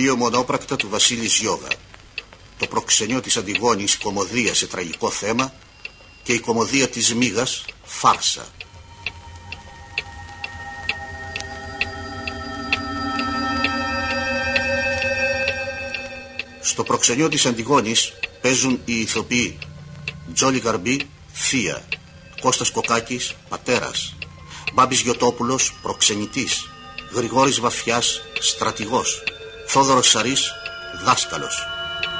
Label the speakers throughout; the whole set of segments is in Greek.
Speaker 1: δύο μονόπρακτα του Βασίλη Γιώγα. Το προξενιό της Αντιγόνης, κωμωδία σε τραγικό θέμα, και η κωμωδία της Μήγας, φάρσα. Στο προξενιό της Αντιγόνης παίζουν οι ηθοποιοί Τζόλι Γαρμπή, θεία, Κώστας Κοκάκης, πατέρας, Μπάμπης Γιωτόπουλος, προξενητής, Γρηγόρης Βαφιάς, στρατηγός, Θόδωρος Σαρής, δάσκαλος.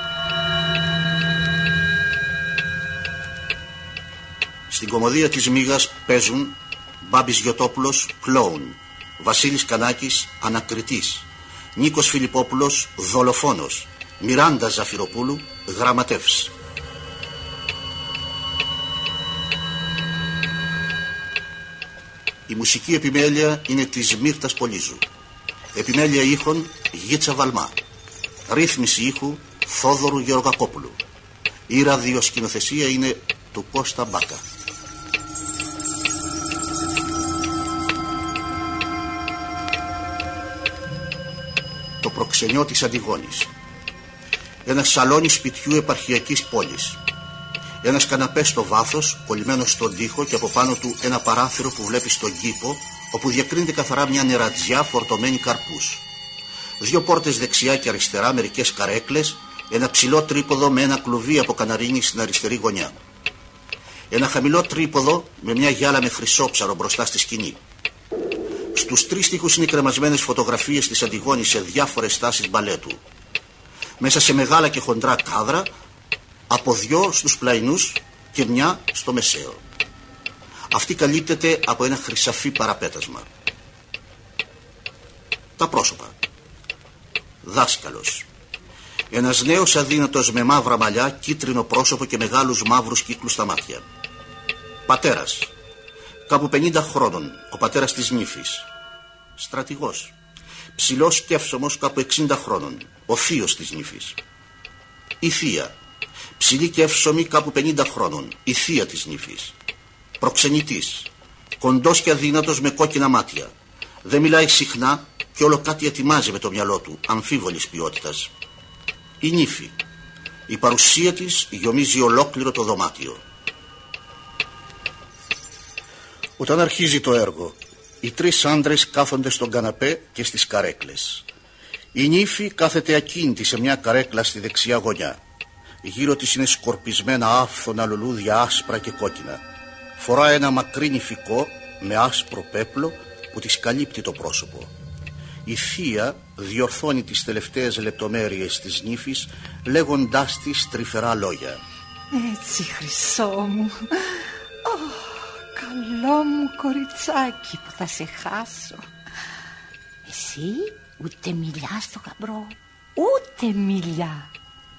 Speaker 1: Στην κωμωδία της Μήγας παίζουν Μπάμπης Γιωτόπουλος, κλόουν, Βασίλης Κανάκης, ανακριτής, Νίκος Φιλιππόπουλος, δολοφόνος, Μιράντα Ζαφυροπούλου, γραμματεύς. Η μουσική επιμέλεια είναι της Μύρτας Πολύζου. Επιμέλεια ήχων Γίτσα Βαλμά. Ρύθμιση ήχου Θόδωρου Γεωργακόπουλου. Η ραδιοσκηνοθεσία είναι του Κώστα Μπάκα. Το προξενιό της Αντιγόνης. Ένα σαλόνι σπιτιού επαρχιακής πόλης. Ένας καναπές στο βάθος, κολλημένος στον τοίχο, και από πάνω του ένα παράθυρο που βλέπει στον κήπο, όπου διακρίνεται καθαρά μια νερατζιά φορτωμένη καρπούς. Δύο πόρτες δεξιά και αριστερά, μερικές καρέκλες, ένα ψηλό τρίποδο με ένα κλουβί από καναρίνι στην αριστερή γωνιά. Ένα χαμηλό τρίποδο με μια γυάλα με χρυσόψαρο μπροστά στη σκηνή. Στους τρεις τοίχους είναι κρεμασμένες φωτογραφίες της Αντιγόνης σε διάφορες στάσεις μπαλέτου. Μέσα σε μεγάλα και χοντρά κάδρα, από δυο στους πλαϊνούς και μια στο μεσαίο. Αυτή καλύπτεται από ένα χρυσαφί παραπέτασμα. Τα πρόσωπα. Δάσκαλος. Ένας νέος αδύνατος με μαύρα μαλλιά, κίτρινο πρόσωπο και μεγάλους μαύρους κύκλους στα μάτια. Πατέρας. Κάπου 50 χρόνων, ο πατέρας της νύφης. Στρατηγός. Ψηλός και εύσωμος, κάπου 60 χρόνων, ο θείος της νύφης. Η θεία. Ψηλή και εύσωμη, κάπου 50 χρόνων, η θεία της νύφης. Προξενητής. Κοντός και αδύνατος με κόκκινα μάτια. Δεν μιλάει συχνά και όλο κάτι ετοιμάζει με το μυαλό του, αμφίβολης ποιότητας. Η νύφη. Η παρουσία της γιομίζει ολόκληρο το δωμάτιο. Όταν αρχίζει το έργο, οι τρεις άντρες κάθονται στον καναπέ και στις καρέκλες. Η νύφη κάθεται ακίνητη σε μια καρέκλα στη δεξιά γωνιά. Γύρω της είναι σκορπισμένα άφθονα λουλούδια άσπρα και κόκκινα. Φορά ένα μακρύ νηφικό με άσπρο πέπλο που της καλύπτει το πρόσωπο. Η θεία διορθώνει τις τελευταίες λεπτομέρειες της νύφης, λέγοντάς της τρυφερά λόγια.
Speaker 2: Έτσι, χρυσό μου. Καλό μου κοριτσάκι που θα σε χάσω. Εσύ ούτε μιλιά στο γαμπρό, ούτε μιλιά.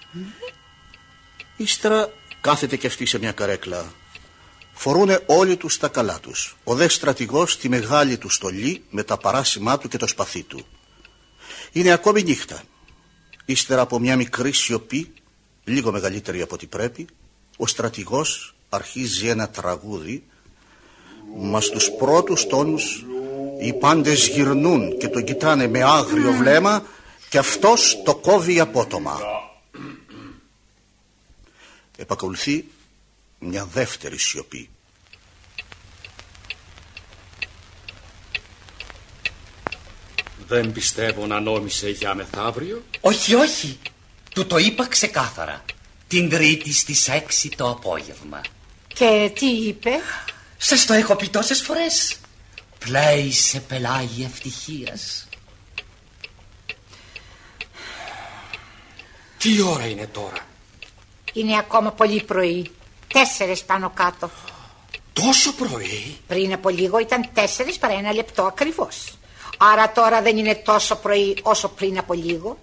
Speaker 1: Ύστερα κάθεται και αυτή σε μια καρέκλα. Φορούνε όλοι τους τα καλά τους. Ο δε στρατηγός τη μεγάλη του στολή με τα παράσημά του και το σπαθί του. Είναι ακόμη νύχτα. Ύστερα από μια μικρή σιωπή, λίγο μεγαλύτερη από ό,τι πρέπει, ο στρατηγός αρχίζει ένα τραγούδι. Μα στους πρώτους τόνους οι πάντες γυρνούν και τον κοιτάνε με άγριο βλέμμα και αυτός το κόβει απότομα. Επακολουθεί μια δεύτερη σιωπή.
Speaker 3: Δεν πιστεύω να νόμισε για μεθαύριο.
Speaker 4: Όχι, όχι. Του το είπα ξεκάθαρα. Την Τρίτη στις 6 το απόγευμα.
Speaker 2: Και τι είπε?
Speaker 4: Σας το έχω πει τόσες φορές. Πλέει σε πελάγι ευτυχίας.
Speaker 3: Τι ώρα είναι τώρα?
Speaker 2: Είναι ακόμα πολύ πρωί. 4 πάνω κάτω.
Speaker 3: Τόσο πρωί?
Speaker 2: Πριν από λίγο ήταν 4 παρά 1 λεπτό ακριβώς. Άρα τώρα δεν είναι τόσο πρωί όσο πριν από λίγο.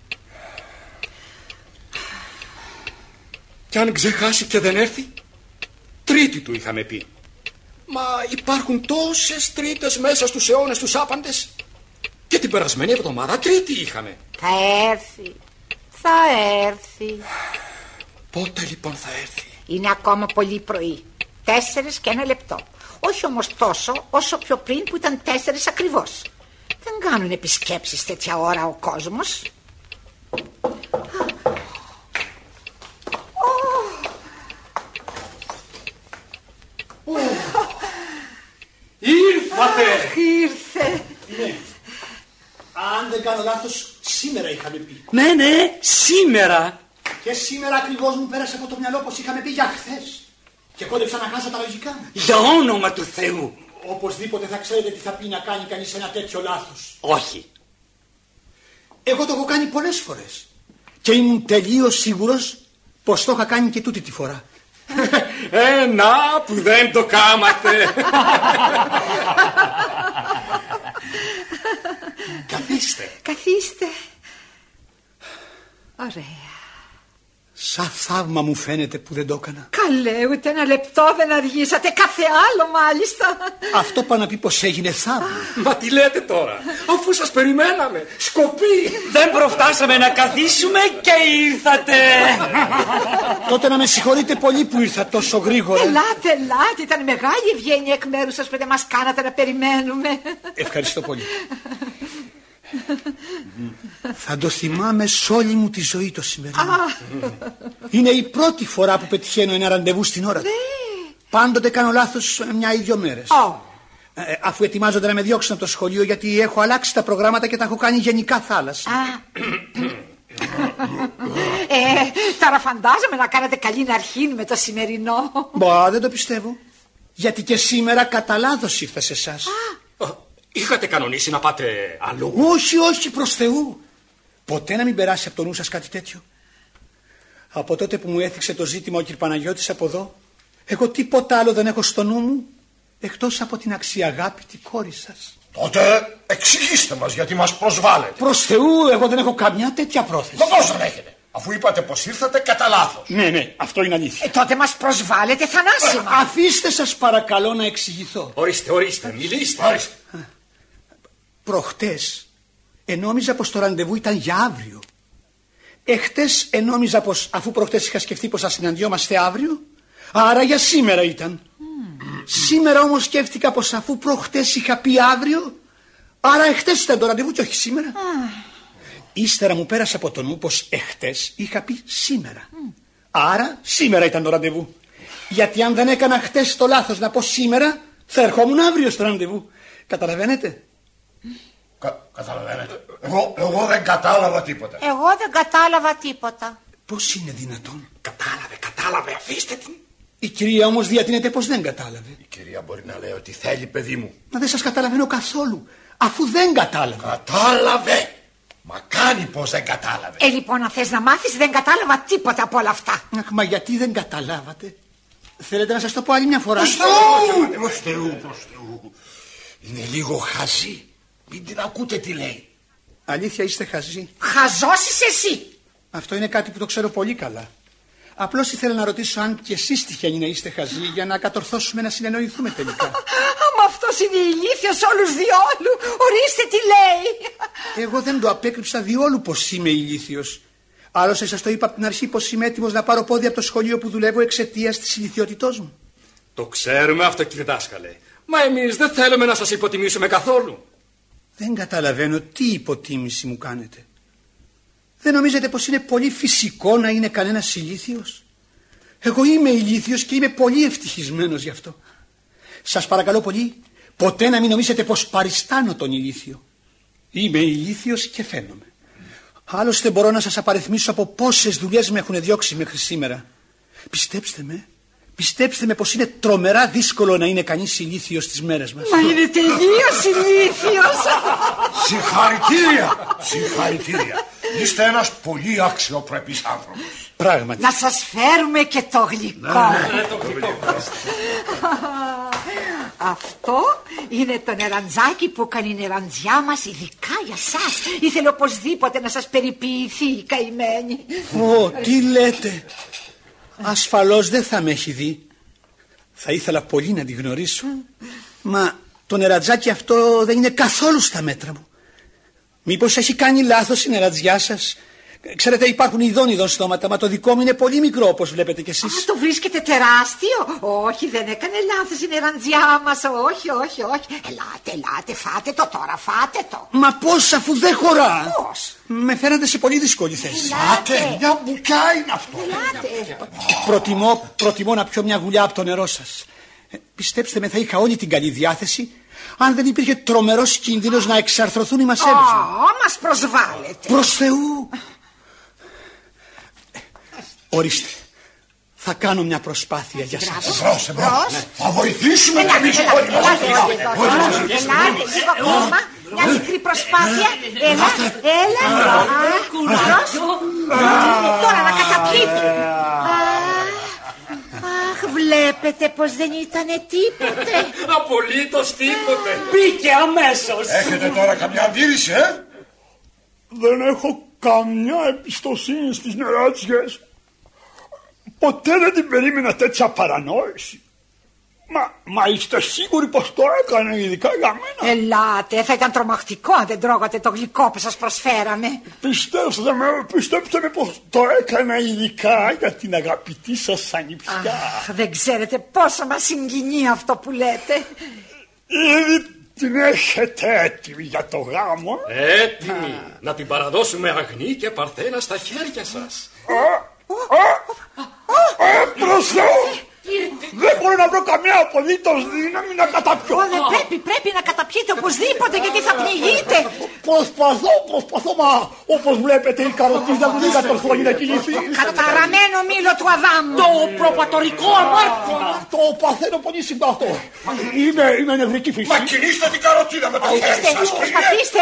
Speaker 3: Κι αν ξεχάσει και δεν έρθει? Τρίτη του είχαμε πει. Μα υπάρχουν τόσες Τρίτες μέσα στους αιώνες τους άπαντες. Και την περασμένη εβδομάδα Τρίτη είχαμε.
Speaker 2: Θα έρθει. Θα έρθει.
Speaker 3: Πότε λοιπόν θα έρθει?
Speaker 2: Είναι ακόμα πολύ πρωί. 4 και 1 λεπτό. Όχι όμως τόσο όσο πιο πριν που ήταν 4 ακριβώς. Δεν κάνουν επισκέψεις τέτοια ώρα ο κόσμος.
Speaker 5: κάνω λάθος, σήμερα είχαμε πει.
Speaker 4: Ναι, σήμερα.
Speaker 5: Και σήμερα ακριβώς μου πέρασε από το μυαλό πως είχαμε πει για χθες. Και κόντεψα να χάσω τα λογικά μου.
Speaker 4: Για όνομα του Θεού.
Speaker 5: Οπωσδήποτε θα ξέρετε τι θα πει να κάνει κανείς ένα τέτοιο λάθος.
Speaker 4: Όχι.
Speaker 5: Εγώ το έχω κάνει πολλές φορές. Και ήμουν τελείως σίγουρος πως το είχα κάνει και τούτη τη φορά.
Speaker 3: Να που δεν το κάματε.
Speaker 2: Καθίστε. Ωραία.
Speaker 5: Σαν θαύμα μου φαίνεται που δεν το έκανα.
Speaker 2: Καλέ, ούτε ένα λεπτό δεν αργήσατε. Κάθε άλλο μάλιστα.
Speaker 5: Αυτό πάει να πει πως έγινε θαύμα.
Speaker 3: Μα τι λέτε τώρα, αφού σας περιμέναμε. Σκοπή.
Speaker 4: Δεν προφτάσαμε να καθίσουμε και ήρθατε.
Speaker 5: Τότε να με συγχωρείτε πολύ που ήρθα τόσο γρήγορα.
Speaker 2: Ελάτε. Ήταν μεγάλη ευγένεια εκ μέρους σας που δεν μας κάνατε να περιμένουμε.
Speaker 5: Ευχαριστώ πολύ. Θα το θυμάμαι σ' όλη μου τη ζωή το σημερινό. Είναι η πρώτη φορά που πετυχαίνω ένα ραντεβού στην ώρα του. Πάντοτε κάνω λάθος μια ή δυο μέρες. Αφού ετοιμάζονται να με διώξουν από το σχολείο, γιατί έχω αλλάξει τα προγράμματα και τα έχω κάνει γενικά θάλασσα.
Speaker 2: Τώρα φαντάζομαι να κάνετε καλή αρχή με το σημερινό.
Speaker 5: Δεν το πιστεύω. Γιατί και σήμερα κατά λάθος ήρθα σε εσάς.
Speaker 3: Είχατε κανονίσει να πάτε αλλού?
Speaker 5: Όχι, προς Θεού. Ποτέ να μην περάσει από το νου σας κάτι τέτοιο. Από τότε που μου έθιξε το ζήτημα ο κ. Παναγιώτης από εδώ, εγώ τίποτα άλλο δεν έχω στο νου μου εκτός από την αξιαγάπητη κόρη σας.
Speaker 6: Τότε εξηγήστε μας γιατί μας προσβάλλετε.
Speaker 5: Προς Θεού, εγώ δεν έχω καμιά τέτοια πρόθεση.
Speaker 6: Πώς δεν έχετε, αφού είπατε πως ήρθατε κατά λάθος?
Speaker 5: Ναι, αυτό είναι αλήθεια.
Speaker 2: Τότε μας προσβάλλετε θανάσιμα.
Speaker 5: Αφήστε σας παρακαλώ να εξηγηθώ.
Speaker 3: Ορίστε, μιλήστε.
Speaker 5: Προχτές ενόμιζα πως το ραντεβού ήταν για αύριο. Εχτες ενόμιζα πως αφού προχτές είχα σκεφτεί πως θα συναντιόμαστε αύριο, άρα για σήμερα ήταν. Σήμερα όμως σκέφτηκα πως αφού προχτές είχα πει αύριο, άρα εχτες ήταν το ραντεβού και όχι σήμερα. Ύστερα μου πέρασε από το νου πως εχτες είχα πει σήμερα. Άρα σήμερα ήταν το ραντεβού. Γιατί αν δεν έκανα χτες το λάθος να πω σήμερα, θα ερχόμουν αύριο στο ραντεβού. Καταλαβαίνετε?
Speaker 6: Καταλαβαίνετε. Εγώ δεν κατάλαβα τίποτα.
Speaker 2: Εγώ δεν κατάλαβα τίποτα.
Speaker 5: Πώς είναι δυνατόν?
Speaker 3: Κατάλαβε, αφήστε την.
Speaker 5: Η κυρία όμως διατείνεται πως δεν κατάλαβε.
Speaker 6: Η κυρία μπορεί να λέει ότι θέλει, παιδί μου.
Speaker 5: Μα δεν σας καταλαβαίνω καθόλου, αφού δεν κατάλαβε.
Speaker 6: Κατάλαβε. Μα κάνει πως δεν κατάλαβε.
Speaker 2: Λοιπόν, αν θες να μάθεις, δεν κατάλαβα τίποτα από όλα αυτά.
Speaker 5: Μα γιατί δεν καταλάβατε? Θέλετε να σας το πω άλλη μια φορά?
Speaker 6: Προς Θεού. Είναι λίγο χαζή. Μην την ακούτε τι λέει.
Speaker 5: Αλήθεια είστε χαζοί?
Speaker 2: Χαζός είσαι εσύ.
Speaker 5: Αυτό είναι κάτι που το ξέρω πολύ καλά. Απλώς ήθελα να ρωτήσω αν και εσείς τυχαίνει να είστε χαζοί, για να κατορθώσουμε να συνεννοηθούμε τελικά.
Speaker 2: Μα αυτός είναι ηλίθιος όλους διόλου. Ορίστε τι λέει.
Speaker 5: Εγώ δεν το απέκρυψα διόλου πως είμαι ηλίθιος. Άλλωστε σας το είπα από την αρχή πως είμαι έτοιμος να πάρω πόδι από το σχολείο που δουλεύω εξαιτίας της ηλιθιότητός μου.
Speaker 3: Το ξέρουμε αυτό, κύριε δάσκαλε. Μα εμείς δεν θέλουμε να σας υποτιμήσουμε καθόλου.
Speaker 5: Δεν καταλαβαίνω τι υποτίμηση μου κάνετε. Δεν νομίζετε πως είναι πολύ φυσικό να είναι κανένας ηλίθιος? Εγώ είμαι ηλίθιος και είμαι πολύ ευτυχισμένος γι' αυτό. Σας παρακαλώ πολύ, ποτέ να μην νομίζετε πως παριστάνω τον ηλίθιο. Είμαι ηλίθιος και φαίνομαι. Άλλωστε μπορώ να σας απαριθμίσω από πόσες δουλειές με έχουν διώξει μέχρι σήμερα. Πιστέψτε με πως είναι τρομερά δύσκολο να είναι κανείς ηλίθιος στις μέρες μας.
Speaker 2: Μα είναι τελείως ηλίθιος.
Speaker 6: Συγχαρητήρια. Είστε ένας πολύ αξιοπρεπής άνθρωπος.
Speaker 5: Πράγματι.
Speaker 2: Να σας φέρουμε και το γλυκό. Αυτό είναι το νεραντζάκι που κάνει η νεραντζιά μας ειδικά για σας. Ήθελε οπωσδήποτε να σας περιποιηθεί η καημένη.
Speaker 5: Τι λέτε? Ασφαλώς δεν θα με έχει δει. Θα ήθελα πολύ να τη γνωρίσω. Μα το νεραντζάκι αυτό δεν είναι καθόλου στα μέτρα μου. Μήπως έχει κάνει λάθος η νερατζιά σας? Ξέρετε, υπάρχουν ειδών στόματα, μα το δικό μου είναι πολύ μικρό, όπως βλέπετε κι εσείς.
Speaker 2: Το βρίσκετε τεράστιο? Όχι, δεν έκανε λάθος η νεραντζιά μας. Όχι. Ελάτε, φάτε το τώρα, φάτε το.
Speaker 5: Μα πώς, αφού δεν χωρά?
Speaker 2: Πώς?
Speaker 5: Με φέρατε σε πολύ δύσκολη θέση.
Speaker 6: Φάτε, μια μπουκιά είναι αυτό.
Speaker 2: Ελάτε.
Speaker 5: Προτιμώ να πιω μια γουλιά από το νερό σας. Πιστέψτε με, θα είχα όλη την καλή διάθεση αν δεν υπήρχε τρομερός κίνδυνος να εξαρθρωθούν οι μασέλες μου.
Speaker 2: Μας προσβάλλετε.
Speaker 5: Προς Θεού. Ορίστε, θα κάνω μια προσπάθεια για σας.
Speaker 6: Εμπρός. Θα βοηθήσουμε να εμείς όλοι.
Speaker 2: Ελάτε λίγο ακόμα. Μια μικρή προσπάθεια. Έλα. Τώρα να καταπιείτε. Αχ, βλέπετε πως δεν ήτανε τίποτε.
Speaker 3: Απολύτως τίποτε.
Speaker 4: Μπήκε αμέσως.
Speaker 6: Έχετε τώρα καμιά αντίρρηση,
Speaker 7: Δεν έχω καμιά εμπιστοσύνη στις νεράτσιες. Ποτέ δεν την περίμενα τέτοια παρανόηση. Μα είστε σίγουροι πως το έκανε ειδικά για μένα?
Speaker 2: Ελάτε, θα ήταν τρομακτικό αν δεν τρώγατε το γλυκό που σας προσφέραμε.
Speaker 7: Πιστέψτε με πως το έκανα ειδικά για την αγαπητή σας ανιψιά.
Speaker 2: Δεν ξέρετε πόσο μας συγκινεί αυτό που λέτε.
Speaker 7: Ήδη την έχετε έτοιμη για το γάμο?
Speaker 3: Έτοιμη. Να την παραδώσουμε αγνή και παρθένα στα χέρια σας.
Speaker 7: Προς Θεού! Δεν μπορώ να βρω καμιά απολύτως δύναμη να καταπιώ.
Speaker 2: Πρέπει να καταπιείτε οπωσδήποτε, γιατί θα πνιγείτε.
Speaker 7: Προσπαθώ, μα όπως βλέπετε η καροτίδα μου δεν κατορθώνει να κινηθεί.
Speaker 2: Καταραμένο μήλο του Αδάμου.
Speaker 4: Το προπατορικό αμάρτημα.
Speaker 7: Το παθαίνω πολύ συμπαθώ. Είμαι νευρική φύση.
Speaker 6: Μα κινήστε την καροτίδα με το χέρι σας.
Speaker 2: Προσπαθήστε.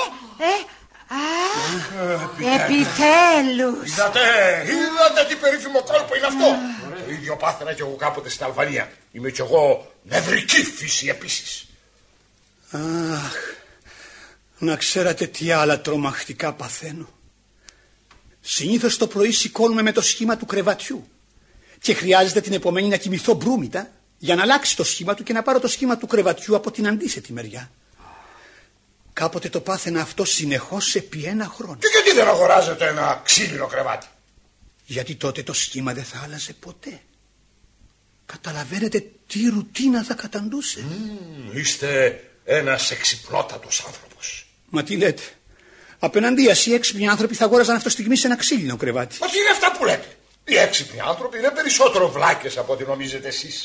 Speaker 2: Επιτέλους.
Speaker 6: Είδατε τι περίφημο κόλπο είναι αυτό? Το ίδιο πάθαινα κι εγώ κάποτε στην Αλβανία. Είμαι κι εγώ νευρική φύση επίσης.
Speaker 5: Αχ, να ξέρατε τι άλλα τρομακτικά παθαίνω. Συνήθως το πρωί σηκώνουμε με το σχήμα του κρεβατιού και χρειάζεται την επομένη να κοιμηθώ μπρούμητα για να αλλάξει το σχήμα του και να πάρω το σχήμα του κρεβατιού από την αντίθετη μεριά. Κάποτε το πάθαινα αυτό συνεχώς επί ένα χρόνο.
Speaker 6: Και γιατί δεν αγοράζετε ένα ξύλινο κρεβάτι?
Speaker 5: Γιατί τότε το σχήμα δεν θα άλλαζε ποτέ. Καταλαβαίνετε τι ρουτίνα θα καταντούσε.
Speaker 6: Είστε ένας εξυπνότατος άνθρωπος.
Speaker 5: Μα τι λέτε? Απέναντίας οι έξυπνοι άνθρωποι θα αγόραζαν αυτό στιγμή σε ένα ξύλινο κρεβάτι.
Speaker 6: Μα τι είναι αυτά που λέτε? Οι έξυπνοι άνθρωποι είναι περισσότερο βλάκες από ό,τι νομίζετε εσείς.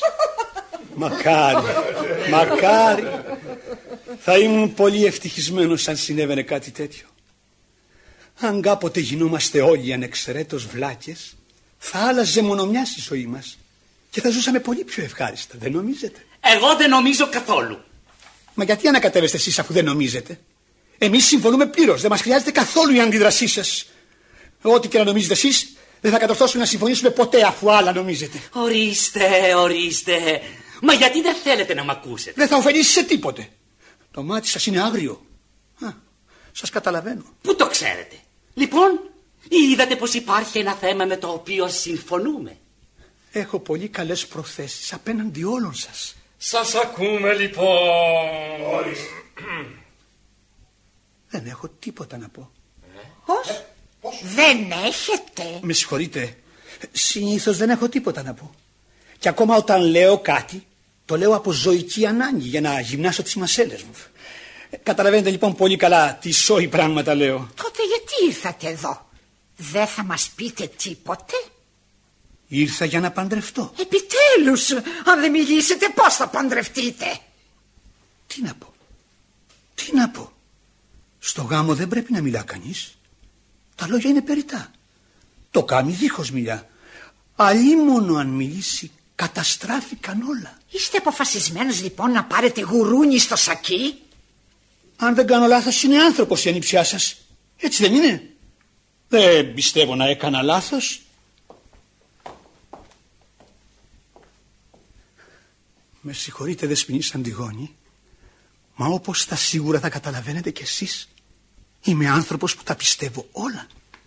Speaker 5: Μακάρι. Θα ήμουν πολύ ευτυχισμένος αν συνέβαινε κάτι τέτοιο. Αν κάποτε γινόμαστε όλοι ανεξαιρέτως βλάκες, θα άλλαζε μονομιάς η ζωή μας και θα ζούσαμε πολύ πιο ευχάριστα, δεν νομίζετε?
Speaker 4: Εγώ δεν νομίζω καθόλου.
Speaker 5: Μα γιατί ανακατεύεστε εσείς αφού δεν νομίζετε? Εμείς συμφωνούμε πλήρως, δεν μας χρειάζεται καθόλου η αντίδρασή σας. Ό,τι και να νομίζετε εσείς, δεν θα κατορθώσουμε να συμφωνήσουμε ποτέ αφού άλλα νομίζετε.
Speaker 4: Ορίστε. Μα γιατί δεν θέλετε να μ' ακούσετε?
Speaker 5: Δεν θα ωφελήσει σε τίποτε. Το μάτι σας είναι άγριο. Σας καταλαβαίνω.
Speaker 4: Πού το ξέρετε? Λοιπόν, είδατε πως υπάρχει ένα θέμα με το οποίο συμφωνούμε.
Speaker 5: Έχω πολύ καλές προθέσεις απέναντι όλων σας.
Speaker 3: Σας ακούμε λοιπόν.
Speaker 5: Δεν έχω τίποτα να πω.
Speaker 2: Πώς? Δεν έχετε?
Speaker 5: Με συγχωρείτε. Συνήθως δεν έχω τίποτα να πω. Και ακόμα όταν λέω κάτι, το λέω από ζωική ανάγκη για να γυμνάσω τις μασέλες μου. Καταλαβαίνετε λοιπόν πολύ καλά τι σόι πράγματα λέω.
Speaker 2: Τότε γιατί ήρθατε εδώ? Δεν θα μας πείτε τίποτε?
Speaker 5: Ήρθα για να παντρευτώ.
Speaker 2: Επιτέλους, αν δεν μιλήσετε πώς θα παντρευτείτε?
Speaker 5: Τι να πω? Στο γάμο δεν πρέπει να μιλά κανείς. Τα λόγια είναι περιττά. Το κάνει δίχως μιλιά. Αλλήμωνο αν μιλήσει καταστράφηκαν όλα.
Speaker 2: Είστε αποφασισμένος λοιπόν να πάρετε γουρούνι στο σακί?
Speaker 5: Αν δεν κάνω λάθος είναι άνθρωπος η ανιψιά σας. Έτσι δεν είναι? Δεν πιστεύω να έκανα λάθος. Με συγχωρείτε δεσποινής Αντιγόνη, μα όπως τα σίγουρα θα καταλαβαίνετε κι εσείς, είμαι άνθρωπος που τα πιστεύω όλα.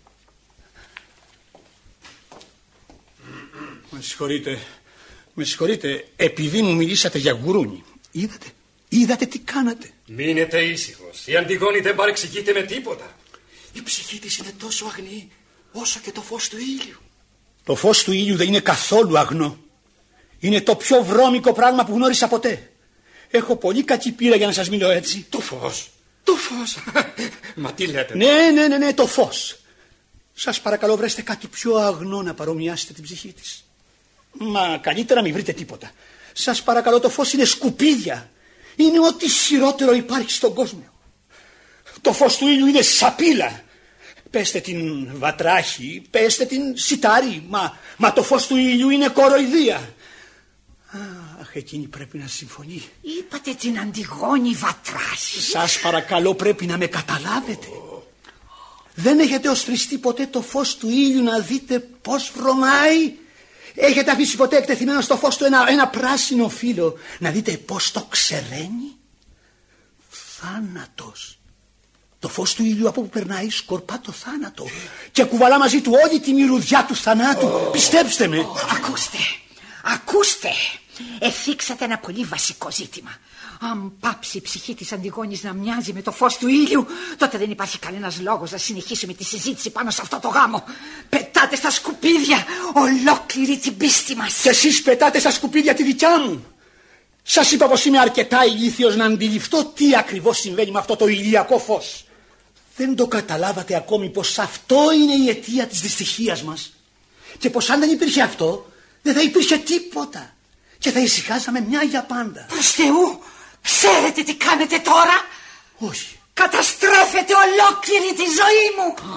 Speaker 5: Με συγχωρείτε, επειδή μου μιλήσατε για γουρούνι. Είδατε τι κάνατε?
Speaker 3: Μείνετε ήσυχος. Η Αντιγόνη δεν παρεξηγείται με τίποτα. Η ψυχή της είναι τόσο αγνή όσο και το φως του ήλιου.
Speaker 5: Το φως του ήλιου δεν είναι καθόλου αγνό. Είναι το πιο βρώμικο πράγμα που γνώρισα ποτέ. Έχω πολύ κακή πείρα για να σας μιλώ έτσι.
Speaker 3: Το φως. Μα τι λέτε?
Speaker 5: Ναι, το φως. Σας παρακαλώ βρέστε κάτι πιο αγνό να παρομοιάσετε την ψυχή της. Μα καλύτερα μην βρείτε τίποτα. Σας παρακαλώ, το φως είναι σκουπίδια. Είναι ό,τι χειρότερο υπάρχει στον κόσμο. Το φως του ήλιου είναι σαπίλα. Πέστε την βατράχη, πέστε την σιτάρι, μα το φως του ήλιου είναι κοροϊδία. Αχ, εκείνη πρέπει να συμφωνεί.
Speaker 2: Είπατε την Αντιγόνη βατράχη.
Speaker 5: Σας παρακαλώ, πρέπει να με καταλάβετε. Δεν έχετε οστριστεί ποτέ το φως του ήλιου να δείτε πως βρωμάει? Έχετε αφήσει ποτέ εκτεθειμένο στο φως του ένα πράσινο φύλλο να δείτε πως το ξεραίνει? Θάνατος. Το φως του ήλιου από που περνάει σκορπά το θάνατο και κουβαλά μαζί του όλη τη μυρωδιά του θανάτου. Πιστέψτε με.
Speaker 2: Ακούστε. Εθίξατε ένα πολύ βασικό ζήτημα. Αν πάψει η ψυχή της Αντιγόνης να μοιάζει με το φως του ήλιου, τότε δεν υπάρχει κανένας λόγος να συνεχίσουμε τη συζήτηση πάνω σε αυτό το γάμο. Πετάτε στα σκουπίδια ολόκληρη την πίστη μας.
Speaker 5: Και εσείς πετάτε στα σκουπίδια τη δικιά μου. Σας είπα πως είμαι αρκετά ηλίθιος να αντιληφθώ τι ακριβώς συμβαίνει με αυτό το ηλιακό φως. Δεν το καταλάβατε ακόμη πως αυτό είναι η αιτία της δυστυχίας μας? Και πως αν δεν υπήρχε αυτό, δεν θα υπήρχε τίποτα και θα ησυχάζαμε μια για πάντα.
Speaker 2: Προς Θεού, ξέρετε τι κάνετε τώρα?
Speaker 5: Όχι.
Speaker 2: Καταστρέφετε ολόκληρη τη ζωή μου.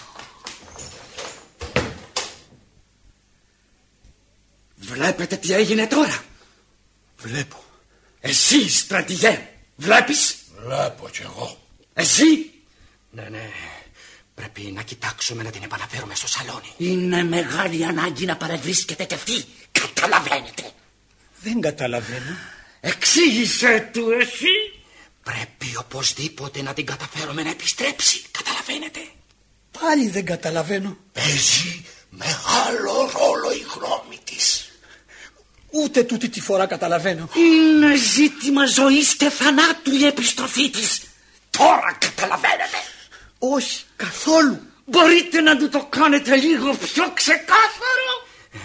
Speaker 3: Βλέπετε τι έγινε τώρα?
Speaker 5: Βλέπω.
Speaker 3: Εσύ, στρατηγέ, βλέπεις?
Speaker 6: Βλέπω κι εγώ.
Speaker 3: Εσύ? Ναι. Πρέπει να κοιτάξουμε να την επαναφέρουμε στο σαλόνι.
Speaker 4: Είναι μεγάλη ανάγκη να παρευρίσκεται κι αυτή. Καταλαβαίνετε?
Speaker 5: Δεν καταλαβαίνω.
Speaker 3: Εξήγησε του εσύ. Πρέπει οπωσδήποτε να την καταφέρουμε να επιστρέψει. Καταλαβαίνετε?
Speaker 5: Πάλι δεν καταλαβαίνω.
Speaker 6: Παίζει μεγάλο ρόλο η γνώμη της.
Speaker 5: Ούτε τούτη τη φορά καταλαβαίνω.
Speaker 4: Είναι ζήτημα ζωής και θανάτου η επιστροφή της. Τώρα καταλαβαίνετε?
Speaker 5: Όχι, καθόλου.
Speaker 4: Μπορείτε να του το κάνετε λίγο πιο ξεκάθαρο?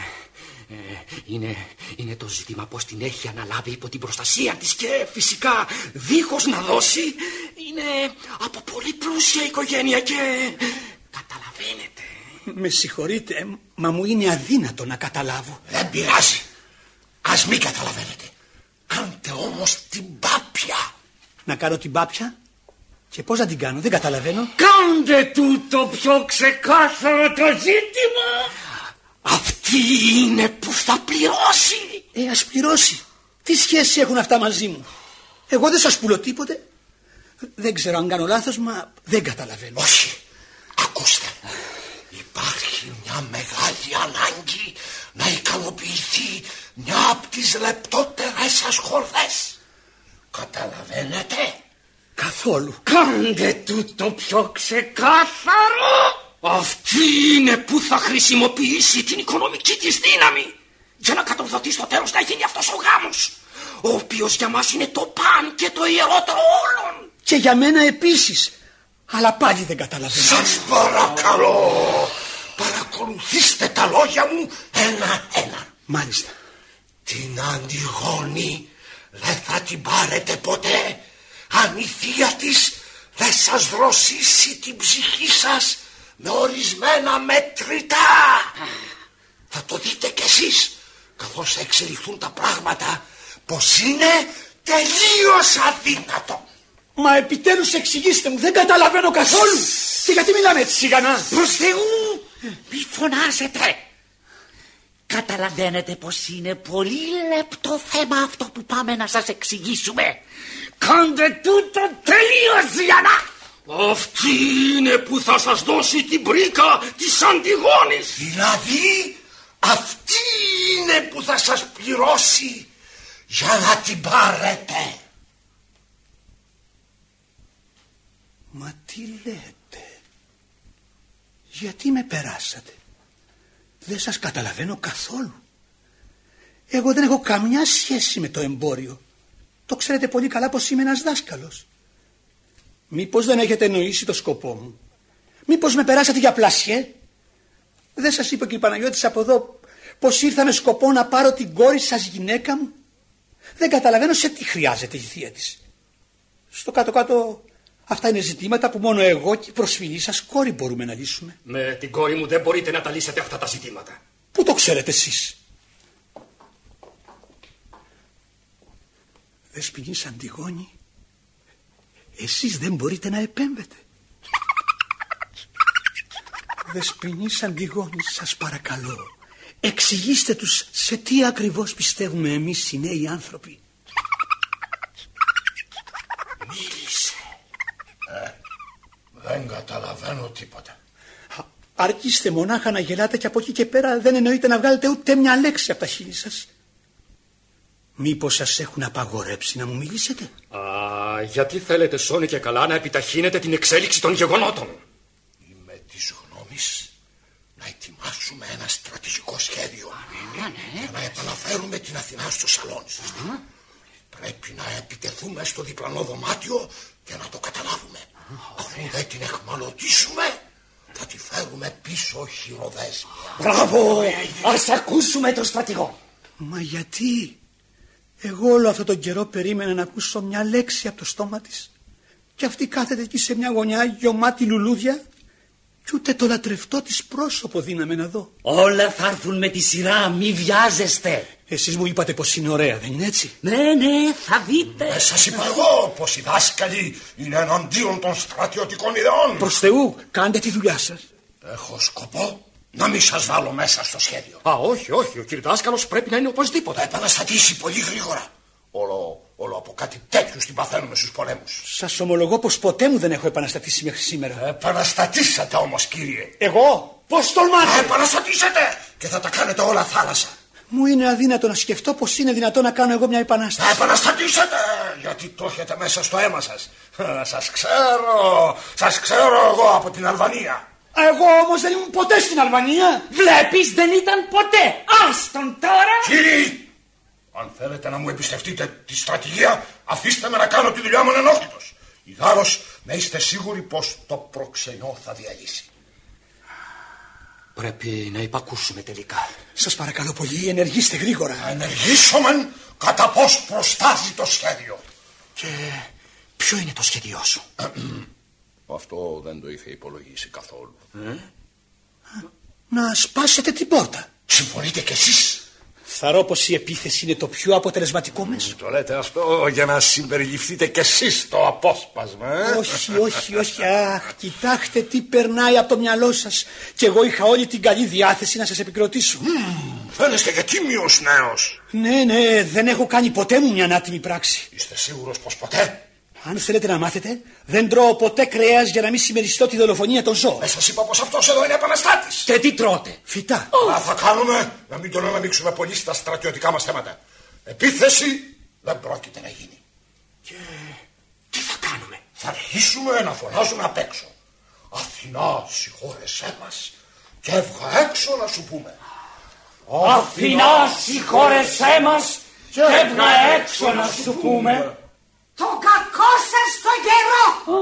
Speaker 3: Είναι το ζήτημα πως την έχει αναλάβει υπό την προστασία της και φυσικά δίχως να δώσει. Είναι από πολύ πλούσια οικογένεια και καταλαβαίνετε.
Speaker 5: Με συγχωρείτε, μα μου είναι αδύνατο να καταλάβω.
Speaker 6: Δεν πειράζει. Ας μην καταλαβαίνετε. Κάντε όμως την πάπια.
Speaker 5: Να κάνω την πάπια? Και πώς να την κάνω? Δεν καταλαβαίνω.
Speaker 4: Κάντε τούτο πιο ξεκάθαρο το ζήτημα.
Speaker 3: Αυτή είναι που θα πληρώσει.
Speaker 5: Ας πληρώσει. Τι σχέση έχουν αυτά μαζί μου? Εγώ δεν σας πουλώ τίποτε. Δεν ξέρω αν κάνω λάθος, μα δεν καταλαβαίνω.
Speaker 6: Όχι. Ακούστε. Υπάρχει μια μεγάλη ανάγκη να ικανοποιηθεί μια από τις λεπτότερες σας χορδές. Καταλαβαίνετε?
Speaker 5: Καθόλου.
Speaker 4: Κάντε τούτο πιο ξεκάθαρο.
Speaker 3: Αυτή είναι που θα χρησιμοποιήσει την οικονομική της δύναμη για να κατορθωθεί στο τέλος να γίνει αυτός ο γάμος, ο οποίος για μας είναι το παν και το ιερότερο όλων.
Speaker 5: Και για μένα επίσης. Αλλά πάλι δεν καταλαβαίνω.
Speaker 6: Σας παρακαλώ, παρακολουθήστε τα λόγια μου ένα-ένα.
Speaker 5: Μάλιστα.
Speaker 6: Την Αντιγόνη δεν θα την πάρετε ποτέ αν η θεία της δεν σας δροσίσει την ψυχή σας με ορισμένα μετρητά. Θα το δείτε κι εσείς καθώς θα εξελιχθούν τα πράγματα πως είναι τελείως αδύνατο.
Speaker 5: Μα επιτέλους εξηγήστε μου, δεν καταλαβαίνω καθόλου. Και γιατί μιλάμε έτσι σιγανά?
Speaker 4: Προς Θεού, μη φωνάζετε. Καταλαβαίνετε πως είναι πολύ λεπτό θέμα αυτό που πάμε να σας εξηγήσουμε. Κάντε τούτο τελείως για να...
Speaker 3: Αυτή είναι που θα σας δώσει την πρίκα της Αντιγόνης.
Speaker 6: Δηλαδή αυτή είναι που θα σας πληρώσει για να την πάρετε.
Speaker 5: Μα τι λέτε? Γιατί με περάσατε? Δεν σας καταλαβαίνω καθόλου. Εγώ δεν έχω καμιά σχέση με το εμπόριο. Το ξέρετε πολύ καλά πως είμαι ένας δάσκαλος. Μήπως δεν έχετε εννοήσει το σκοπό μου? Μήπως με περάσατε για πλασιέ? Δεν σας είπε και η Παναγιώτης από εδώ πως ήρθα με σκοπό να πάρω την κόρη σας γυναίκα μου? Δεν καταλαβαίνω σε τι χρειάζεται η θεία της. Στο κάτω-κάτω αυτά είναι ζητήματα που μόνο εγώ και η προσφυλή σας κόρη μπορούμε να λύσουμε.
Speaker 3: Με την κόρη μου δεν μπορείτε να τα λύσετε αυτά τα ζητήματα.
Speaker 5: Πού το ξέρετε εσείς? Δεσποινής Αντιγόνη, εσείς δεν μπορείτε να επέμβετε. Δεσποινής Αντιγόνη, σας παρακαλώ, εξηγήστε τους σε τι ακριβώς πιστεύουμε εμείς οι νέοι άνθρωποι.
Speaker 6: Μίλησε. Δεν καταλαβαίνω τίποτα.
Speaker 5: Αρκείστε μονάχα να γελάτε και από εκεί και πέρα δεν εννοείτε να βγάλετε ούτε μια λέξη από τα χείλη σας. Μήπως σας έχουν απαγορέψει να μου μιλήσετε?
Speaker 3: Γιατί θέλετε σώνει και καλά να επιταχύνετε την εξέλιξη των γεγονότων?
Speaker 6: Είμαι της γνώμης να ετοιμάσουμε ένα στρατηγικό σχέδιο για να επαναφέρουμε την Αθηνά στο σαλόνι σας. Πρέπει να επιτεθούμε στο διπλανό δωμάτιο και να το καταλάβουμε. Αφού δεν την εχμαλωτήσουμε, θα τη φέρουμε πίσω χειροδέσμια.
Speaker 4: Μπράβο! Ας ακούσουμε τον στρατηγό.
Speaker 5: Μα γιατί? Εγώ όλο αυτόν τον καιρό περίμενα να ακούσω μια λέξη από το στόμα της και αυτή κάθεται εκεί σε μια γωνιά γεμάτη λουλούδια κι ούτε το λατρευτό της πρόσωπο δύναμε να δω.
Speaker 4: Όλα θα έρθουν με τη σειρά, μη βιάζεστε.
Speaker 5: Εσείς μου είπατε πως είναι ωραία, δεν είναι έτσι?
Speaker 4: Ναι, θα δείτε.
Speaker 6: Σας είπα εγώ πως οι δάσκαλοι είναι εναντίον των στρατιωτικών ιδεών.
Speaker 5: Προς Θεού, κάντε τη δουλειά σας.
Speaker 6: Έχω σκοπό να μην σας βάλω μέσα στο σχέδιο.
Speaker 3: Όχι, ο κύριε δάσκαλος πρέπει να είναι οπωσδήποτε.
Speaker 6: Θα επαναστατήσει πολύ γρήγορα. Όλο από κάτι τέτοιο την παθαίνουμε στους πολέμους.
Speaker 5: Σας ομολογώ πως ποτέ μου δεν έχω επαναστατήσει μέχρι σήμερα.
Speaker 6: Επαναστατήσατε όμως, κύριε.
Speaker 5: Εγώ? Πώς τολμάτε?
Speaker 6: Επαναστατήσατε και θα τα κάνετε όλα θάλασσα.
Speaker 5: Μου είναι αδύνατο να σκεφτώ πως είναι δυνατό να κάνω εγώ μια επανάσταση.
Speaker 6: Επαναστατήσατε, γιατί το έχετε μέσα στο αίμα σας. Σας ξέρω εγώ από την Αλβανία.
Speaker 5: Εγώ όμως δεν ήμουν ποτέ στην Αλβανία.
Speaker 4: Βλέπεις, δεν ήταν ποτέ. Άστον τώρα.
Speaker 6: Κύριοι, αν θέλετε να μου εμπιστευτείτε τη στρατηγία, αφήστε με να κάνω τη δουλειά μου ανενόχλητος. Ιδάλλως να είστε σίγουροι πως το προξενιό θα διαλύσει.
Speaker 3: Πρέπει να υπακούσουμε τελικά.
Speaker 5: Σας παρακαλώ πολύ, ενεργήστε γρήγορα.
Speaker 6: Να ενεργήσουμε κατά πώς προστάζει το σχέδιο.
Speaker 3: Και ποιο είναι το σχέδιό σου?
Speaker 6: Αυτό δεν το είχε υπολογίσει καθόλου.
Speaker 5: Να σπάσετε την πόρτα.
Speaker 6: Συμφωνείτε κι εσείς?
Speaker 5: Θαρώ πως η επίθεση είναι το πιο αποτελεσματικό μέσο.
Speaker 6: Το λέτε αυτό για να συμπεριληφθείτε κι εσείς στο απόσπασμα.
Speaker 5: Όχι. Αχ, κοιτάξτε τι περνάει από το μυαλό σας. Και εγώ είχα όλη την καλή διάθεση να σας επικροτήσω.
Speaker 6: Φαίνεστε και τίμιος νέος.
Speaker 5: Ναι, δεν έχω κάνει ποτέ μου μια ανάτιμη πράξη.
Speaker 6: Είστε σίγουρος πως ποτέ?
Speaker 5: Αν θέλετε να μάθετε, δεν τρώω ποτέ κρέας για να μην συμμεριστώ τη δολοφονία των ζώων.
Speaker 6: Σας είπα πως αυτός εδώ είναι επαναστάτης.
Speaker 4: Και τι τρώτε?
Speaker 5: Φυτά.
Speaker 6: Θα κάνουμε να μην τον αναμίξουμε πολύ στα στρατιωτικά μας θέματα. Επίθεση δεν πρόκειται να γίνει.
Speaker 3: Και τι θα κάνουμε?
Speaker 6: Θα αρχίσουμε να φωνάζουμε απ' έξω. Αθηνά, συγχώρεσέ μας. Και έβγα έξω να σου πούμε.
Speaker 4: Αθηνά, συγχώρεσέ μας. Και έβγα έξω να σου πούμε.
Speaker 2: Το κακό σας το καιρό!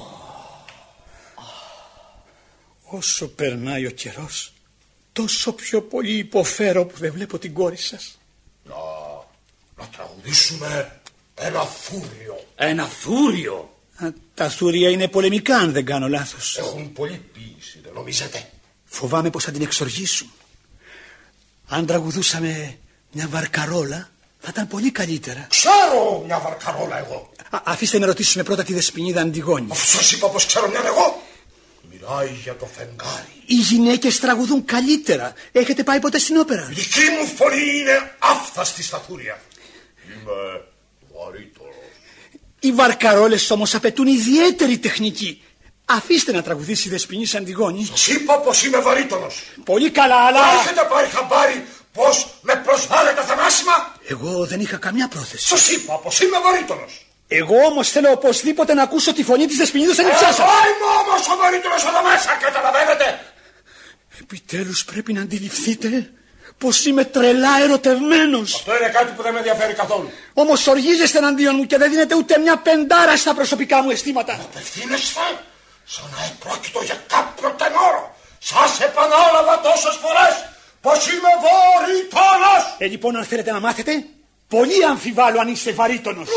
Speaker 5: Όσο περνάει ο καιρός, τόσο πιο πολύ υποφέρω που δεν βλέπω την κόρη σας.
Speaker 6: Να τραγουδήσουμε ένα θούριο.
Speaker 4: Ένα θούριο?
Speaker 5: Τα θούρια είναι πολεμικά, αν δεν κάνω λάθος.
Speaker 6: Έχουν πολλή ποίηση, δεν νομίζετε?
Speaker 5: Φοβάμαι πως θα την εξοργήσουν. Αν τραγουδούσαμε μια βαρκαρόλα, θα ήταν πολύ καλύτερα.
Speaker 6: Ξέρω μια βαρκαρόλα εγώ.
Speaker 5: Αφήστε να ρωτήσουμε πρώτα τη Δεσποινίδα Αντιγόνη.
Speaker 6: Αφού σας είπα πως ξέρω μιαν εγώ. Μιλάει για το φεγγάρι.
Speaker 5: Οι γυναίκες τραγουδούν καλύτερα. Έχετε πάει ποτέ στην όπερα?
Speaker 6: Η δική μου φωνή είναι άφθαστη στα θούρια. Είμαι βαρύτωρος.
Speaker 5: Οι βαρκαρόλες όμως απαιτούν ιδιαίτερη τεχνική. Αφήστε να τραγουδήσει η Δεσποινής Αντιγόνη.
Speaker 6: Σας είπα πως είμαι βαρύτωρος.
Speaker 5: Πολύ καλά, αλλά...
Speaker 6: Έχετε πάρει χαμπάρι πως με προσβάλλετε θανάσιμα?
Speaker 5: Εγώ δεν είχα καμιά πρόθεση.
Speaker 6: Σας είπα πως είμαι βαρύτωρος.
Speaker 5: Εγώ όμως θέλω οπωσδήποτε να ακούσω τη φωνή της Δεσποινίδας Ανιψιάς σας.
Speaker 6: Εγώ είμαι όμως ο βαρύτωρος εδώ μέσα, καταλαβαίνετε?
Speaker 5: Επιτέλους πρέπει να αντιληφθείτε πως είμαι τρελά ερωτευμένος.
Speaker 6: Αυτό είναι κάτι που δεν με ενδιαφέρει καθόλου.
Speaker 5: Όμως οργίζεστε εναντίον μου και δεν δίνετε ούτε μια πεντάρα στα προσωπικά μου αισθήματα.
Speaker 6: Απευθύνεστε σαν να επρόκειτο για κάποιο τενόρο. Σας επανάλαβα τόσες φορές πως είμαι βαρύτωνος.
Speaker 5: Λοιπόν, αν θέλετε να μάθετε, πολύ αμφιβάλλω αν είστε βαρύτωνος.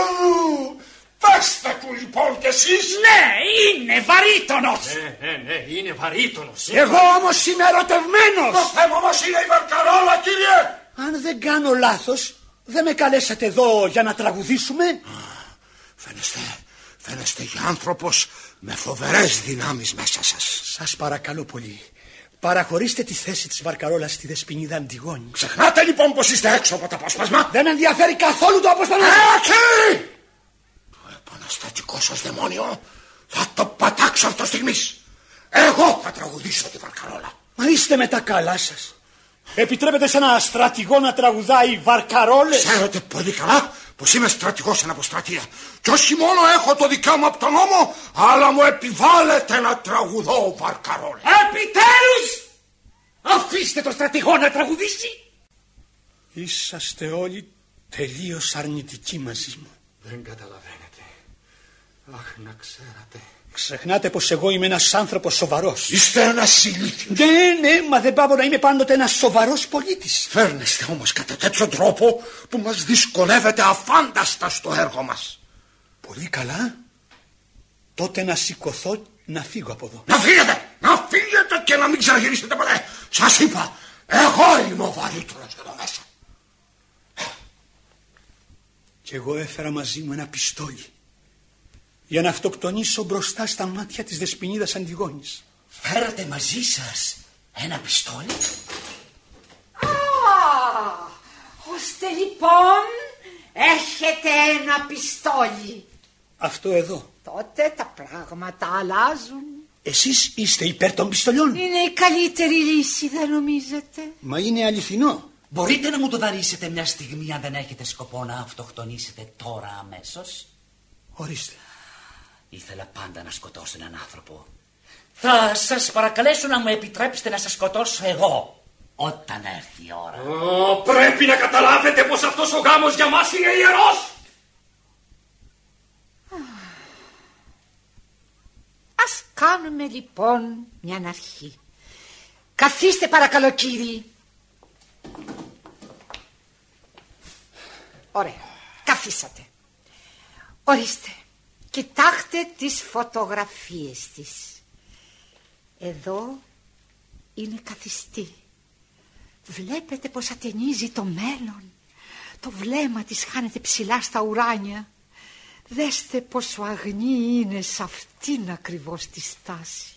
Speaker 6: Πέστε του λοιπόν κι εσείς.
Speaker 4: Ναι, είναι βαρύτωνος.
Speaker 3: Ναι, είναι βαρύτωνος.
Speaker 5: Εγώ όμως είμαι ερωτευμένος.
Speaker 6: Το θέμα μας είναι η βαρκαρόλα, κύριε.
Speaker 5: Αν δεν κάνω λάθος, Δεν με καλέσατε εδώ για να τραγουδήσουμε?
Speaker 6: Φαίνεστε για άνθρωπος με φοβερές δυνάμεις μέσα σας.
Speaker 5: Σας παρακαλώ πολύ, παραχωρήστε τη θέση της Βαρκαρόλας στη Δεσποινίδα Αντιγόνη.
Speaker 6: Ξεχνάτε λοιπόν πως είστε έξω από το απόσπασμα.
Speaker 5: Δεν με ενδιαφέρει καθόλου το απόσπασμα.
Speaker 6: Εκεί! Το επαναστατικό σας δαιμόνιο θα το πατάξω αυτό στιγμής. Εγώ θα τραγουδήσω τη Βαρκαρόλα.
Speaker 5: Μα είστε με τα καλά σας? Επιτρέπετε σε ένα στρατηγό να τραγουδάει βαρκαρόλες?
Speaker 6: Ξέρετε πολύ καλά πως είμαι στρατηγός εν αποστρατεία. Και όχι μόνο έχω το δικαίωμα από τον νόμο, αλλά μου επιβάλλεται να τραγουδώ βαρκαρόλες.
Speaker 4: Επιτέλους! Αφήστε το στρατηγό να τραγουδήσει.
Speaker 5: Είσαστε όλοι τελείως αρνητικοί μαζί μου.
Speaker 3: Δεν καταλαβαίνετε. Αχ, να ξέρατε.
Speaker 5: Ξεχνάτε πως εγώ είμαι ένας άνθρωπος σοβαρός.
Speaker 6: Είστε ένας ηλίθιος.
Speaker 5: Ναι, μα δεν πάω να είμαι πάντοτε ένας σοβαρός πολίτης.
Speaker 6: Φέρνεστε όμως κατά τέτοιο τρόπο που μας δυσκολεύεται αφάνταστα στο έργο μας.
Speaker 5: Πολύ καλά. Τότε να σηκωθώ να φύγω από εδώ.
Speaker 6: Να φύγετε και να μην ξαναγυρίσετε ποτέ. Σας είπα, εγώ είμαι ο βαρύτερος εδώ μέσα.
Speaker 5: Κι εγώ έφερα μαζί μου ένα πιστόλι για να αυτοκτονήσω μπροστά στα μάτια της Δεσποινίδας Αντιγόνης.
Speaker 4: Φέρατε μαζί σας ένα πιστόλι?
Speaker 2: Ώστε λοιπόν έχετε ένα πιστόλι.
Speaker 5: Αυτό εδώ.
Speaker 2: Τότε τα πράγματα αλλάζουν.
Speaker 5: Εσείς είστε υπέρ των πιστολιών?
Speaker 2: Είναι η καλύτερη λύση, δεν νομίζετε?
Speaker 5: Μα είναι αληθινό.
Speaker 4: Μπορείτε να μου το δαρίσετε μια στιγμή αν δεν έχετε σκοπό να αυτοκτονήσετε τώρα αμέσως?
Speaker 5: Ορίστε.
Speaker 4: Ήθελα πάντα να σκοτώσω έναν άνθρωπο. Θα σας παρακαλέσω να μου επιτρέψετε να σας σκοτώσω εγώ όταν έρθει η ώρα.
Speaker 3: Πρέπει να καταλάβετε πως αυτός ο γάμος για μας είναι ιερός.
Speaker 2: Ας κάνουμε λοιπόν μια αρχή. Καθίστε παρακαλώ κύριοι. Ωραία, καθίσατε. Ορίστε, κοιτάξτε τις φωτογραφίες της. Εδώ είναι καθιστή. Βλέπετε πως ατενίζει το μέλλον. Το βλέμμα της χάνεται ψηλά στα ουράνια. Δέστε πόσο αγνή είναι σε αυτήν ακριβώς τη στάση.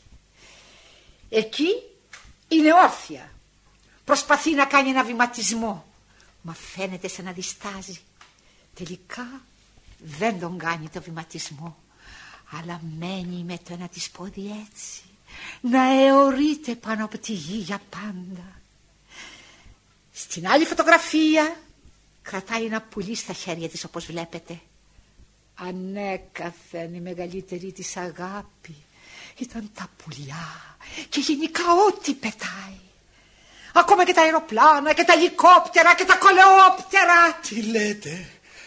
Speaker 2: Εκεί είναι όρθια. Προσπαθεί να κάνει ένα βηματισμό, μα φαίνεται σαν να διστάζει. Τελικά δεν τον κάνει το βηματισμό, αλλά μένει με το ένα της πόδι έτσι, να αιωρείται πάνω από τη γη για πάντα. Στην άλλη φωτογραφία κρατάει ένα πουλί στα χέρια της, όπως βλέπετε. Ανέκαθεν η μεγαλύτερη της αγάπη ήταν τα πουλιά και γενικά ό,τι πετάει. Ακόμα και τα αεροπλάνα και τα ελικόπτερα και τα κολεόπτερα.
Speaker 5: Τι λέτε?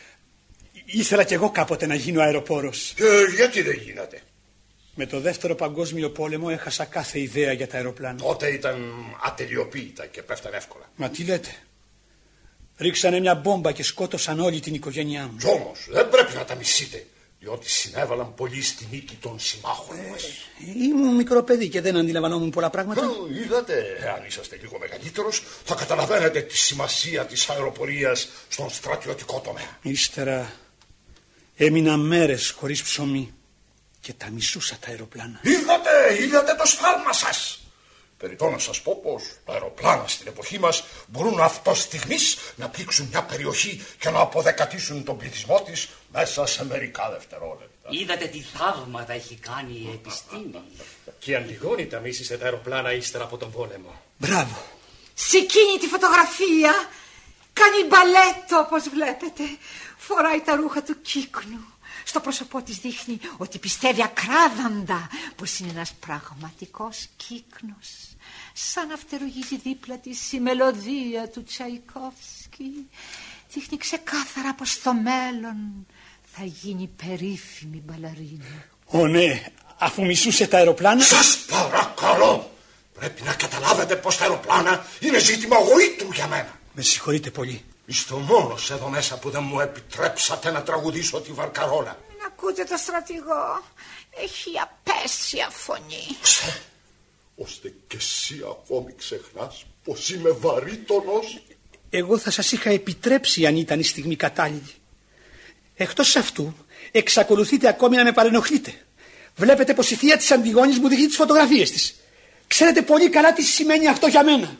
Speaker 5: Ήθελα κι εγώ κάποτε να γίνω αεροπόρος.
Speaker 6: Γιατί δεν γίνατε?
Speaker 5: Με το δεύτερο παγκόσμιο πόλεμο έχασα κάθε ιδέα για τα αεροπλάνα.
Speaker 6: Τότε ήταν ατελειοποίητα και πέφτανε εύκολα.
Speaker 5: Μα τι λέτε? Ρίξανε μια μπόμπα και σκότωσαν όλη την οικογένειά μου.
Speaker 6: Κι όμως δεν πρέπει να τα μισείτε, διότι συνέβαλαν πολύ στη νίκη των συμμάχων μας.
Speaker 5: Ήμουν μικρό παιδί και δεν αντιλαμβανόμουν πολλά πράγματα.
Speaker 6: Είδατε, αν είσαστε λίγο μεγαλύτερος, θα καταλαβαίνετε τη σημασία της αεροπορίας στον στρατιωτικό τομέα.
Speaker 5: Ύστερα έμεινα μέρες χωρίς ψωμί και τα μισούσα τα αεροπλάνα.
Speaker 6: Είδατε το σφάλμα σας. Περιττώ να σας πω πως τα αεροπλάνα στην εποχή μας μπορούν αυτός στιγμής να πλήξουν μια περιοχή και να αποδεκατήσουν τον πληθυσμό της μέσα σε μερικά δευτερόλεπτα.
Speaker 4: Είδατε τι θαύματα έχει κάνει η επιστήμη.
Speaker 3: Και η Αντιγόνη τα μίσησε τα αεροπλάνα ύστερα από τον πόλεμο.
Speaker 5: Μπράβο.
Speaker 2: Σε εκείνη τη φωτογραφία κάνει μπαλέτο, όπως βλέπετε. Φοράει τα ρούχα του κύκνου. Στο πρόσωπό της δείχνει ότι πιστεύει ακράδαντα πως είναι ένας πραγματικός κύκνος. Σαν να φτερουγίζει δίπλα της η μελωδία του Τσαϊκόφσκι. Δείχνει ξεκάθαρα πως στο μέλλον θα γίνει περίφημη μπαλαρίνα.
Speaker 5: Ω ναι, αφού μισούσε τα αεροπλάνα.
Speaker 6: Σας παρακαλώ, πρέπει να καταλάβετε πως τα αεροπλάνα είναι ζήτημα γοήτρου για μένα.
Speaker 5: Με συγχωρείτε πολύ.
Speaker 6: Είστε ο μόνος εδώ μέσα που δεν μου επιτρέψατε να τραγουδήσω τη Βαρκαρόλα.
Speaker 2: Μην ακούτε το στρατηγό. Έχει απέσια φωνή.
Speaker 6: Ώστε κι εσύ ακόμη ξεχνάς πως είμαι βαρύτονος.
Speaker 5: Εγώ θα σας είχα επιτρέψει αν ήταν η στιγμή κατάλληλη. Εκτός αυτού, εξακολουθείτε ακόμη να με παρενοχλείτε. Βλέπετε πως η θεία της Αντιγόνης μου δείχνει τις φωτογραφίες της. Ξέρετε πολύ καλά τι σημαίνει αυτό για μένα.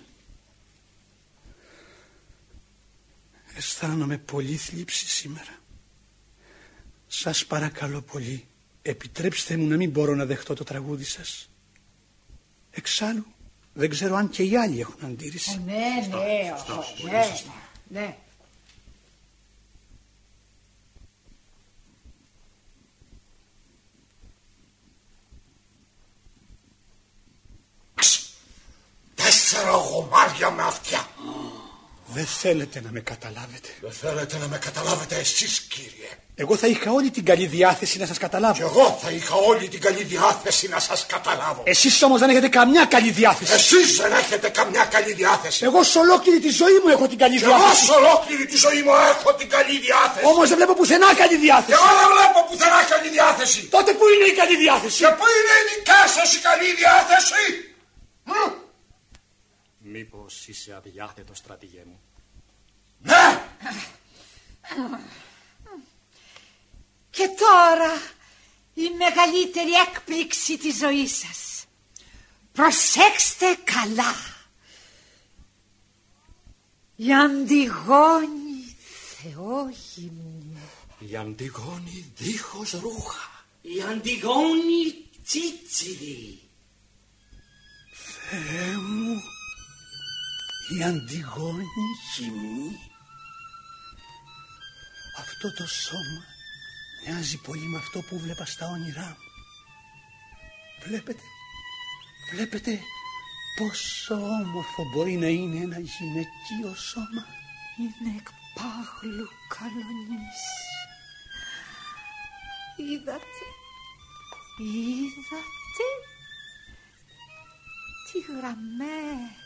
Speaker 5: Αισθάνομαι πολύ θλίψη σήμερα. Σας παρακαλώ πολύ, επιτρέψτε μου να μην μπορώ να δεχτώ το τραγούδι σας. Εξάλλου, δεν ξέρω αν και οι άλλοι έχουν αντίρρηση.
Speaker 2: Ναι.
Speaker 6: Τέσσερα γομάρια με αυτιά.
Speaker 5: Δεν θέλετε να με καταλάβετε.
Speaker 6: Δεν θέλετε να με καταλάβετε εσείς, κύριε.
Speaker 5: Εγώ θα είχα όλη την καλή διάθεση να σας καταλάβω.
Speaker 6: Κι εγώ θα είχα όλη την καλή διάθεση να σας καταλάβω.
Speaker 5: Εσείς όμως δεν έχετε καμιά καλή διάθεση.
Speaker 6: Εσείς δεν έχετε καμιά καλή διάθεση.
Speaker 5: Εγώ σε ολόκληρη τη ζωή μου έχω την καλή
Speaker 6: Κι
Speaker 5: διάθεση.
Speaker 6: εγώ σε ολόκληρη τη ζωή μου έχω την καλή διάθεση.
Speaker 5: Όμως δεν βλέπω πουθενά καλή διάθεση.
Speaker 6: Κι εγώ δεν βλέπω πουθενά καλή διάθεση.
Speaker 5: Τότε πού είναι η καλή διάθεση?
Speaker 6: Και πού είναι η δικά σας η καλή διάθεση?
Speaker 3: Μήπως είσαι αδιάθετος, στρατηγέ μου?
Speaker 6: Ναι!
Speaker 2: Και τώρα η μεγαλύτερη έκπληξη της ζωής σας. Προσέξτε καλά. Η Αντιγόνη θεόγυμνη.
Speaker 3: Η Αντιγόνη δίχως ρούχα.
Speaker 4: Η Αντιγόνη τσίτσιδη.
Speaker 5: Θεέ μου, η Αντιγόνη γυμνή. Αυτό το σώμα μοιάζει πολύ με αυτό που βλέπα στα όνειρά μου. Βλέπετε πόσο όμορφο μπορεί να είναι ένα γυναικείο σώμα.
Speaker 2: Είναι εκ πάγλου καλονής. Είδατε τι γραμμές.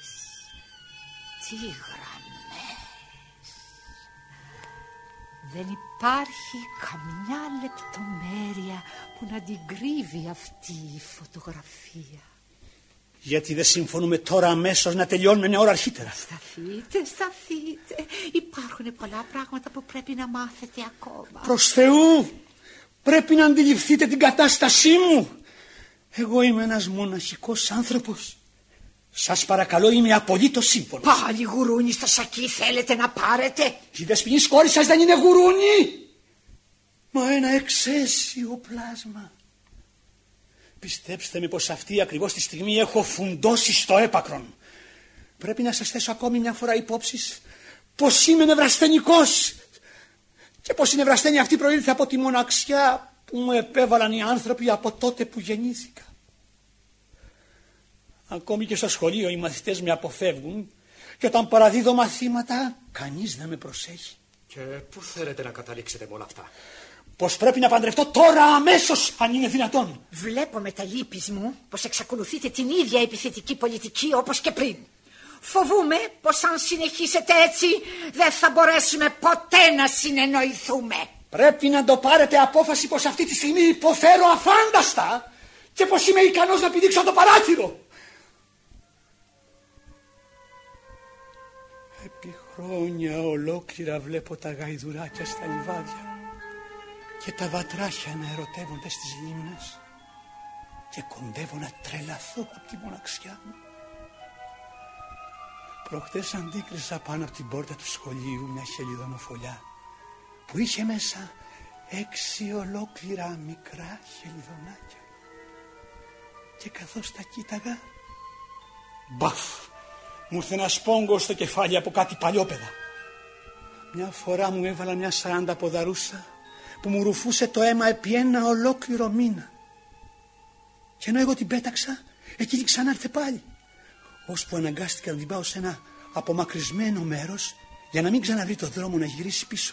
Speaker 2: Δεν υπάρχει καμιά λεπτομέρεια που να την κρύβει αυτή η φωτογραφία.
Speaker 5: Γιατί δεν συμφωνούμε τώρα αμέσως να τελειώνουμε μια ώρα αρχίτερα?
Speaker 2: Σταθείτε. Υπάρχουν πολλά πράγματα που πρέπει να μάθετε ακόμα.
Speaker 5: Προς Θεού, πρέπει να αντιληφθείτε την κατάστασή μου. Εγώ είμαι ένας μοναχικός άνθρωπος. Σας παρακαλώ, είμαι απολύτως σύμφωνος.
Speaker 2: Πάλι γουρούνι στο σακί θέλετε να πάρετε?
Speaker 5: Η δεσποινής κόρη σας δεν είναι γουρούνι, μα ένα εξαίσιο πλάσμα. Πιστέψτε με πως αυτή ακριβώς τη στιγμή έχω φουντώσει στο έπακρον. Πρέπει να σας θέσω ακόμη μια φορά υπόψης πως είμαι νευρασθενικός και πως η νευρασθένεια αυτή προήλθε από τη μοναξιά που μου επέβαλαν οι άνθρωποι από τότε που γεννήθηκα. Ακόμη και στο σχολείο οι μαθητές με αποφεύγουν και όταν παραδίδω μαθήματα κανείς δεν με προσέχει.
Speaker 3: Και πού θέλετε να καταλήξετε με όλα αυτά?
Speaker 5: Πως πρέπει να παντρευτώ τώρα αμέσως, αν είναι δυνατόν.
Speaker 2: Βλέπω με τα λύπης μου πως εξακολουθείτε την ίδια επιθετική πολιτική όπως και πριν. Φοβούμαι πως αν συνεχίσετε έτσι δεν θα μπορέσουμε ποτέ να συνεννοηθούμε.
Speaker 5: Πρέπει να το πάρετε απόφαση πως αυτή τη στιγμή υποφέρω αφάνταστα και πως είμαι ικανός να πηδήξω το παράθυρο. Επί χρόνια ολόκληρα βλέπω τα γαϊδουράκια στα λιβάδια και τα βατράχια να ερωτεύονται στις λίμνες και κοντεύω να τρελαθώ από τη μοναξιά μου. Προχτές αντίκρισα πάνω από την πόρτα του σχολείου μια χελιδονοφολιά που είχε μέσα 6 ολόκληρα μικρά χελιδονάκια και καθώς τα κοίταγα, μπαφ, μου ήρθε ένα σπόγκο στο κεφάλι από κάτι παλιόπαιδα. Μια φορά μου έβαλα μια 40 ποδαρούσα που μου ρουφούσε το αίμα επί ένα ολόκληρο μήνα. Και ενώ εγώ την πέταξα, εκείνη ξανά ήρθε πάλι, ώσπου αναγκάστηκα να την πάω σε ένα απομακρυσμένο μέρος για να μην ξαναβρει το δρόμο να γυρίσει πίσω.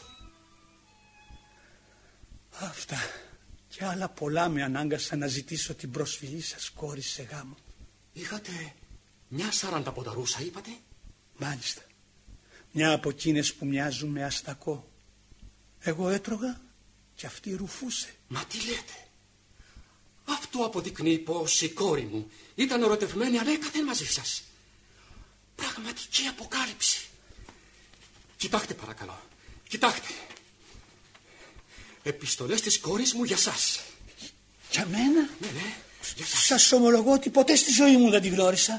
Speaker 5: Αυτά και άλλα πολλά με ανάγκασαν να ζητήσω την προσφυλή σας κόρη σε γάμο.
Speaker 3: Είχατε μια 40 ποδαρούσα, είπατε?
Speaker 5: Μάλιστα. Μια από εκείνες που μοιάζουν με αστακό. Εγώ έτρωγα και αυτή ρουφούσε.
Speaker 3: Μα τι λέτε? Αυτό αποδεικνύει πως η κόρη μου ήταν ερωτευμένη ανέκαθεν μαζί σας. Πραγματική αποκάλυψη. Κοιτάξτε παρακαλώ. Κοιτάξτε. Επιστολές της κόρης μου για σας.
Speaker 5: Για μένα?
Speaker 3: Ναι.
Speaker 5: Σας ομολογώ ότι ποτέ στη ζωή μου δεν τη γνώρισα.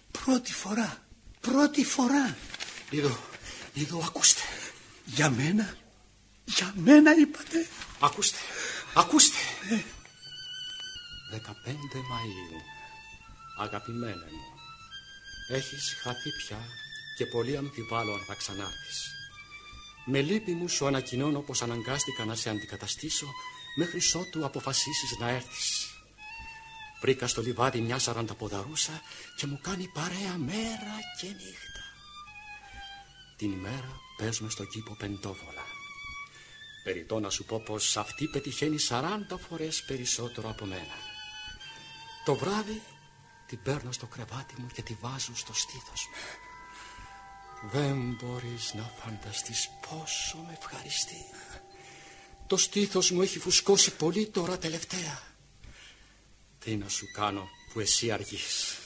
Speaker 5: Πρώτη φορά.
Speaker 3: Είδω, ακούστε.
Speaker 5: Για μένα είπατε?
Speaker 3: Ακούστε. 15 Μαΐου. Αγαπημένε μου, έχεις χαθεί πια και πολύ αμφιβάλλω αν θα ξανάρθεις. Με λύπη μου σου ανακοινώνω πως αναγκάστηκα να σε αντικαταστήσω μέχρι ότου αποφασίσεις να έρθεις. Βρήκα στο λιβάδι μια 40ποδαρούσα και μου κάνει παρέα μέρα και νύχτα. Την ημέρα παίζουμε στον κήπο πεντόβολα. Περιττό να σου πω πως αυτή πετυχαίνει 40 φορές περισσότερο από μένα. Το βράδυ την παίρνω στο κρεβάτι μου και τη βάζω στο στήθος μου. Δεν μπορείς να φανταστείς πόσο με ευχαριστεί. Το στήθος μου έχει φουσκώσει πολύ τώρα τελευταία. Τι να σου κάνω που εσύ αργείς.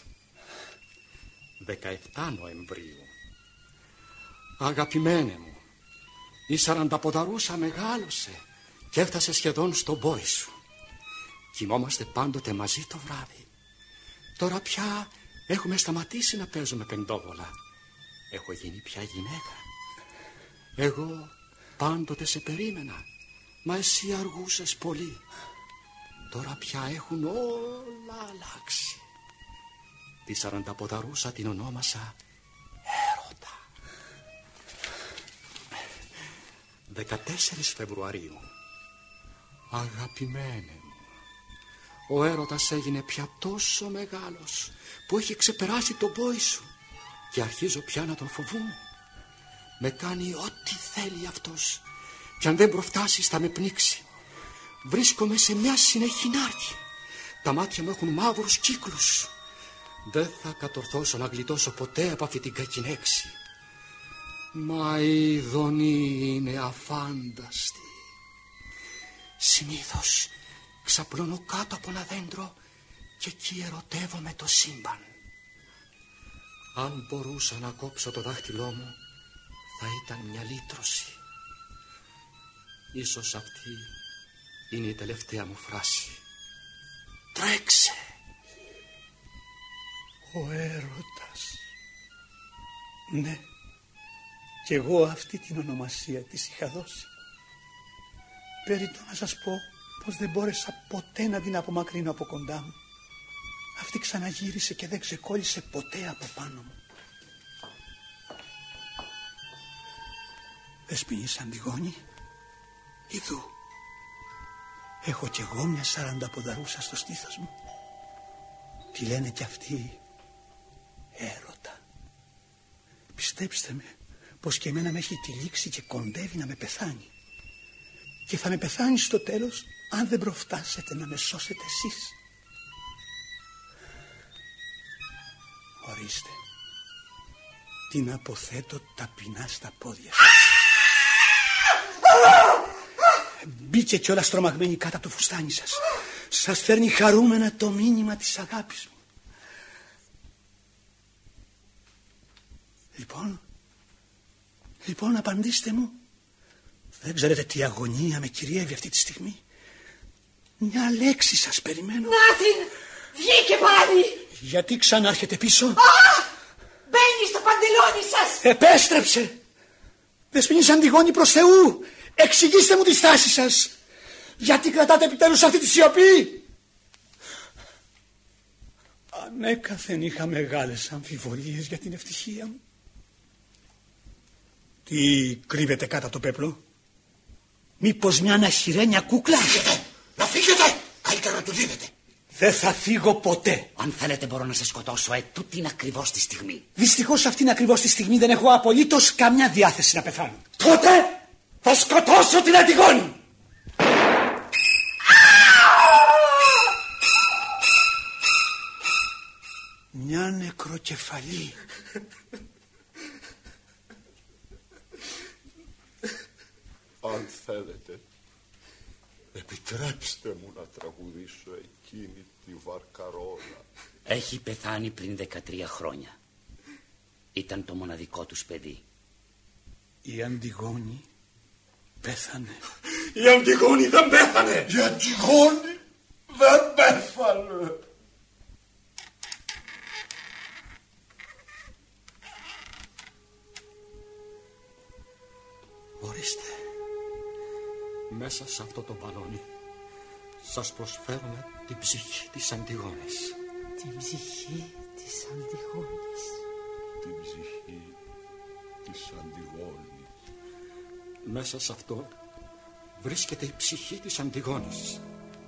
Speaker 3: 17 Νοεμβρίου. Αγαπημένε μου, η 40ποδαρούσα μεγάλωσε και έφτασε σχεδόν στον πόη σου. Κοιμόμαστε πάντοτε μαζί το βράδυ. Τώρα πια έχουμε σταματήσει να παίζουμε πεντόβολα. Έχω γίνει πια γυναίκα. Εγώ πάντοτε σε περίμενα, μα εσύ αργούσες πολύ. Τώρα πια έχουν όλα αλλάξει. Τη 40ποδαρούσα την ονόμασα Έρωτα. 14 Φεβρουαρίου. Αγαπημένε μου, ο έρωτας έγινε πια τόσο μεγάλος που έχει ξεπεράσει τον πόη σου και αρχίζω πια να τον φοβούμαι. Με κάνει ό,τι θέλει αυτός και αν δεν προφτάσεις θα με πνίξει. Βρίσκομαι σε μια συνεχή νάρκη. Τα μάτια μου έχουν μαύρους κύκλους. Δεν θα κατορθώσω να γλιτώσω ποτέ από αυτή την κακινέξη. Μα η ειδονή είναι αφάνταστη. Συνήθως ξαπλώνω κάτω από ένα δέντρο και εκεί ερωτεύομαι το σύμπαν. Αν μπορούσα να κόψω το δάχτυλό μου θα ήταν μια λύτρωση. Ίσως αυτή είναι η τελευταία μου φράση. Τρέξε.
Speaker 5: Ο έρωτας. Ναι, κι εγώ αυτή την ονομασία της είχα δώσει. Περιττό να σας πω πως δεν μπόρεσα ποτέ να την απομακρύνω από κοντά μου. Αυτή ξαναγύρισε και δεν ξεκόλλησε ποτέ από πάνω μου. Δεσποινής Αντιγόνη, ειδού. Έχω κι εγώ μια 40ποδαρούσα στο στήθος μου. Τη λένε κι αυτή Έρωτα. Πιστέψτε με πως και εμένα με έχει τυλίξει και κοντεύει να με πεθάνει. Και θα με πεθάνει στο τέλος αν δεν προφτάσετε να με σώσετε εσείς. Ορίστε, την αποθέτω ταπεινά στα πόδια σας. Μπήκε κιόλας τρομαγμένη κάτω από το φουστάνι σας. Σας φέρνει χαρούμενα το μήνυμα της αγάπης μου. Λοιπόν, απαντήστε μου. Δεν ξέρετε τι αγωνία με κυριεύει αυτή τη στιγμή. Μια λέξη σας περιμένω.
Speaker 2: Νάτιν, βγήκε πάλι.
Speaker 5: Γιατί ξανάρχεται πίσω?
Speaker 2: Μπαίνει στο παντελόνι σας.
Speaker 5: Επέστρεψε. Δεσποινής Αντιγόνη, προς Θεού, εξηγήστε μου τη στάση σας. Γιατί κρατάτε επιτέλους αυτή τη σιωπή? Ανέκαθεν είχα μεγάλες αμφιβολίες για την ευτυχία μου. Τι κρύβεται κάτω από το πέπλο? Μήπως μια αναχειρένια κούκλα?
Speaker 6: Να φύγετε, καλύτερα να του δίνετε.
Speaker 5: Δεν θα φύγω ποτέ.
Speaker 4: Αν θέλετε μπορώ να σε σκοτώσω, τούτη είναι ακριβώς τη στιγμή.
Speaker 5: Δυστυχώς αυτήν ακριβώς τη στιγμή δεν έχω απολύτως καμιά διάθεση να πεθάνω.
Speaker 6: Τότε θα σκοτώσω την Αντιγόνη.
Speaker 5: Μια νεκροκεφαλή.
Speaker 7: Αν θέλετε, επιτρέψτε μου να τραγουδήσω εκείνη τη βαρκαρόλα.
Speaker 4: Έχει πεθάνει πριν 13 χρόνια. Ήταν το μοναδικό τους παιδί.
Speaker 5: Η Αντιγόνη πέθανε.
Speaker 6: Η Αντιγόνη δεν πέθανε. Η Αντιγόνη δεν πέθανε.
Speaker 3: Ορίστε, μέσα σε αυτό το μπαλόνι σας προσφέρουμε την ψυχή της Αντιγόνης.
Speaker 2: Την ψυχή της Αντιγόνης.
Speaker 6: Την ψυχή της Αντιγόνης.
Speaker 3: Μέσα σε αυτό βρίσκεται η ψυχή της Αντιγόνης.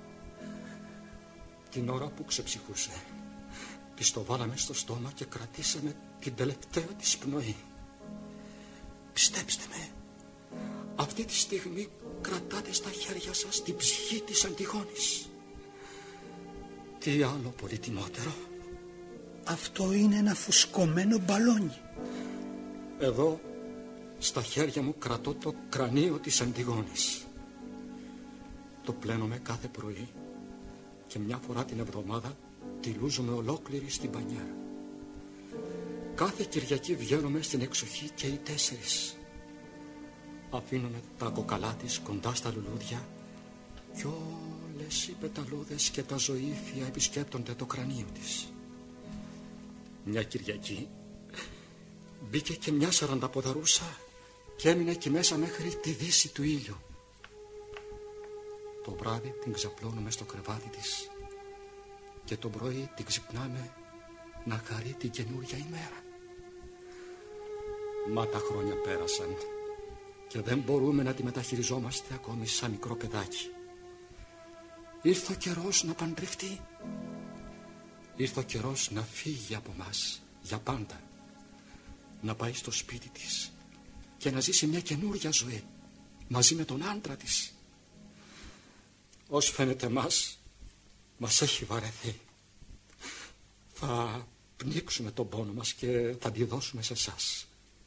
Speaker 3: Την ώρα που ξεψυχούσε, της το βάλαμε στο στόμα και κρατήσαμε την τελευταία της πνοή. Πιστέψτε με, αυτή τη στιγμή κρατάτε στα χέρια σας την ψυχή της Αντιγόνης. Τι άλλο πολύτιμότερο?
Speaker 5: Αυτό είναι ένα φουσκωμένο μπαλόνι.
Speaker 3: Εδώ στα χέρια μου κρατώ το κρανίο της Αντιγόνης. Το πλένομαι κάθε πρωί και μια φορά την εβδομάδα τη λούζουμε ολόκληρη στην πανιέρα. Κάθε Κυριακή βγαίνουμε στην εξοχή και οι 4. Αφήνουμε τα κοκαλά της κοντά στα λουλούδια κι όλες οι πεταλούδες και τα ζωήφια επισκέπτονται το κρανίο της. Μια Κυριακή μπήκε και μια 40ποδαρούσα και έμεινε εκεί μέσα μέχρι τη δύση του ήλιου. Το βράδυ την ξαπλώνουμε στο κρεβάτι της και το πρωί την ξυπνάμε να χαρεί την καινούρια ημέρα. Μα τα χρόνια πέρασαν και δεν μπορούμε να τη μεταχειριζόμαστε ακόμη σαν μικρό παιδάκι. Ήρθε ο καιρός να παντρευτεί. Ήρθε ο καιρός να φύγει από μας για πάντα. Να πάει στο σπίτι της και να ζήσει μια καινούρια ζωή μαζί με τον άντρα της. Ως φαίνεται μας έχει βαρεθεί. Θα πνίξουμε τον πόνο μας και θα τη δώσουμε σε εσάς.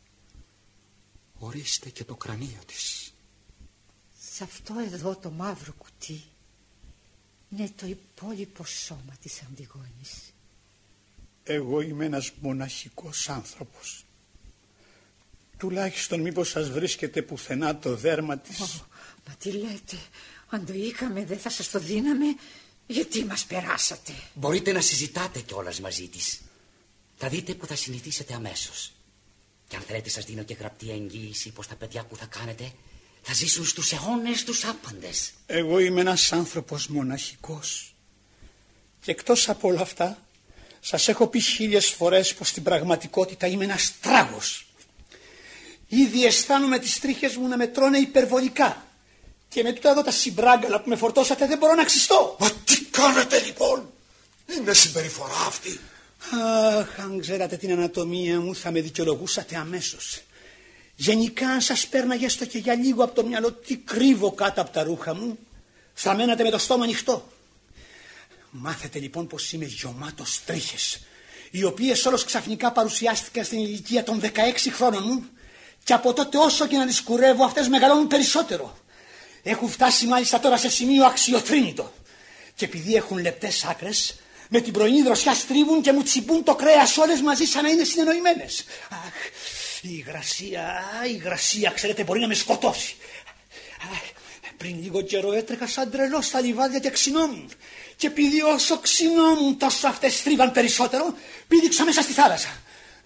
Speaker 3: Ορίστε και το κρανίο της.
Speaker 2: Σε αυτό εδώ το μαύρο κουτί είναι το υπόλοιπο σώμα της Αντιγόνης.
Speaker 5: Εγώ είμαι ένας μοναχικός άνθρωπος. Τουλάχιστον μήπως σας βρίσκεται πουθενά το δέρμα της.
Speaker 2: Μα τι λέτε, αν το είχαμε δεν θα σας το δίναμε. Γιατί μας περάσατε?
Speaker 4: Μπορείτε να συζητάτε κιόλας μαζί της. Θα δείτε που θα συνηθίσετε αμέσως. Και αν θέλετε σας δίνω και γραπτή εγγύηση πως τα παιδιά που θα κάνετε θα ζήσουν στους αιώνες τους άπαντες.
Speaker 5: Εγώ είμαι ένας άνθρωπος μοναχικός. Και εκτός από όλα αυτά σας έχω πει 1000 φορές πως στην πραγματικότητα είμαι ένας τράγος. Ήδη αισθάνομαι τις τρίχες μου να με τρώνε υπερβολικά. Και με τούτα εδώ τα συμπράγκαλα που με φορτώσατε δεν μπορώ να ξυστώ.
Speaker 6: Μα τι κάνετε λοιπόν? Είναι συμπεριφορά αυτή?
Speaker 5: Αχ, αν ξέρατε την ανατομία μου θα με δικαιολογούσατε αμέσως. Γενικά αν σας πέρναγε έστω και για λίγο από το μυαλό τι κρύβω κάτω από τα ρούχα μου, θα μένατε με το στόμα ανοιχτό. Μάθετε λοιπόν πως είμαι γεμάτος τρίχες, οι οποίες όλος ξαφνικά παρουσιάστηκαν στην ηλικία των 16 χρόνων μου και από τότε όσο και να τις κουρεύω αυτές μεγαλώνουν περισσότερο. Έχουν φτάσει μάλιστα τώρα σε σημείο αξιοθρήνητο. Και επειδή έχουν λεπτές άκρες, με την πρωινή δροσιά στρίβουν και μου τσιμπούν το κρέας όλες μαζί σαν να είναι συνεννοημένες. Αχ, η υγρασία, ξέρετε, μπορεί να με σκοτώσει. Πριν λίγο καιρό έτρεχα σαν τρελός στα λιβάδια και ξυνόμουν. Και επειδή όσο ξυνόμουν τόσο αυτές στρίβαν περισσότερο, πήδηξα μέσα στη θάλασσα.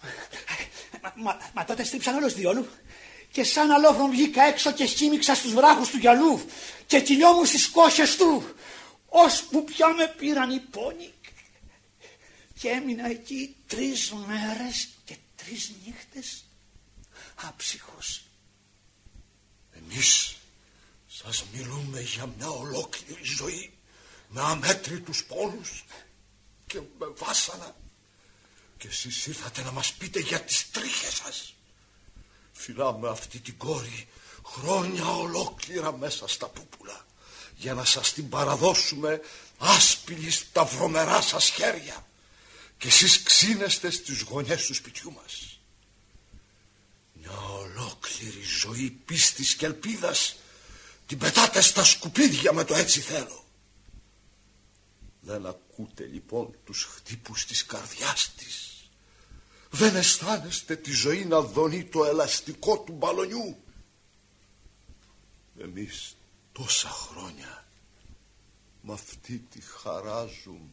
Speaker 5: Μα τότε στρίψαν όλος διόλου. Και σαν αλόφρον βγήκα έξω και χύμιξα στους βράχους του γυαλού και κυλιόμουν στις κόχες του, ώσπου πια με πήραν οι πόνοι. Και έμεινα εκεί 3 μέρες και 3 νύχτες άψυχος.
Speaker 6: Εμείς σας μιλούμε για μια ολόκληρη ζωή με αμέτρητους πόνους και με βάσανα, και εσείς ήρθατε να μας πείτε για τις τρίχες σας. Φυλάμε αυτή την κόρη χρόνια ολόκληρα μέσα στα πούπουλα για να σας την παραδώσουμε άσπηλη στα βρωμερά σας χέρια, και εσείς ξύνεστε στις γωνιές του σπιτιού μας. Μια ολόκληρη ζωή πίστης και ελπίδας την πετάτε στα σκουπίδια με το έτσι θέλω. Δεν ακούτε λοιπόν τους χτύπους της καρδιάς της, Δεν αισθάνεστε τη ζωή να δονεί το ελαστικό του μπαλονιού? Εμείς τόσα χρόνια με αυτή τη χαρά ζούμε.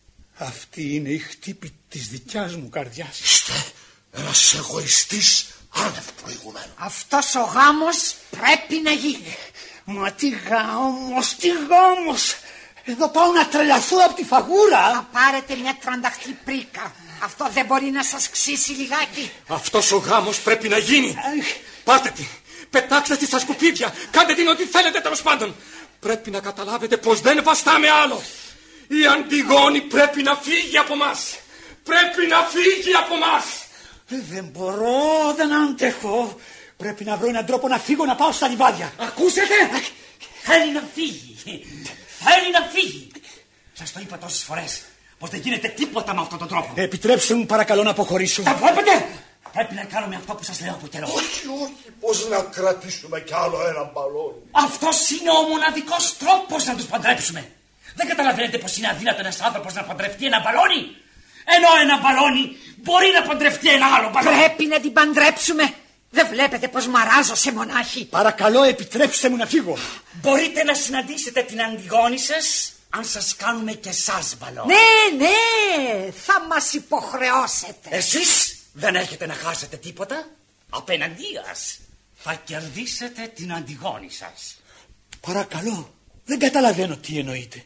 Speaker 5: Αυτή είναι η χτύπη της δικιάς μου καρδιάς.
Speaker 6: Είστε ένας εγωιστής άνευ προηγουμένου.
Speaker 2: Αυτός ο γάμος πρέπει να γίνει.
Speaker 5: Μα τι γάμος, τι γάμος. Εδώ πάω να τρελαθώ από τη φαγούρα.
Speaker 2: Θα πάρετε μια τρανταχτή πρίκα. Αυτό δεν μπορεί να σας ξύσει λιγάκι?
Speaker 3: Αυτός ο γάμος πρέπει να γίνει. Πάτε τη, πετάξτε τη στα σκουπίδια. Κάντε την ό,τι θέλετε, τέλος πάντων. Πρέπει να καταλάβετε πως δεν βαστάμε άλλο. Η Αντιγόνη πρέπει να φύγει από μας. Πρέπει να φύγει από μας.
Speaker 5: Δεν μπορώ, δεν αντέχω. Πρέπει να βρω έναν τρόπο να φύγω, να πάω στα λιβάδια.
Speaker 4: Ακούσετε? Θέλει να φύγει. Θέλει να φύγει. Σας το είπα τόσες φορές πως δεν γίνεται τίποτα με αυτόν τον τρόπο.
Speaker 5: Επιτρέψτε μου παρακαλώ να αποχωρήσω.
Speaker 4: Τα βλέπετε? Πρέπει να κάνουμε αυτό που σας λέω από καιρό.
Speaker 6: Όχι, πως να κρατήσουμε κι άλλο ένα μπαλόνι.
Speaker 4: Αυτός είναι ο μοναδικός τρόπος να τους παντρέψουμε. Δεν καταλαβαίνετε πως είναι αδύνατο ένας άνθρωπος να παντρευτεί ένα μπαλόνι? Ενώ ένα μπαλόνι μπορεί να παντρευτεί ένα άλλο μπαλόνι.
Speaker 2: Πρέπει να την παντρέψουμε. Δεν βλέπετε πως μαράζω σε μονάχη?
Speaker 5: Παρακαλώ επιτρέψτε μου να φύγω.
Speaker 4: Μπορείτε να συναντήσετε την Αντιγόνη σας αν σας κάνουμε και εσάς μπαλόνι.
Speaker 2: Ναι, θα μας υποχρεώσετε.
Speaker 4: Εσείς δεν έχετε να χάσετε τίποτα. Απέναντίας θα κερδίσετε την Αντιγόνη σας.
Speaker 5: Παρακαλώ, δεν καταλαβαίνω τι εννοείτε.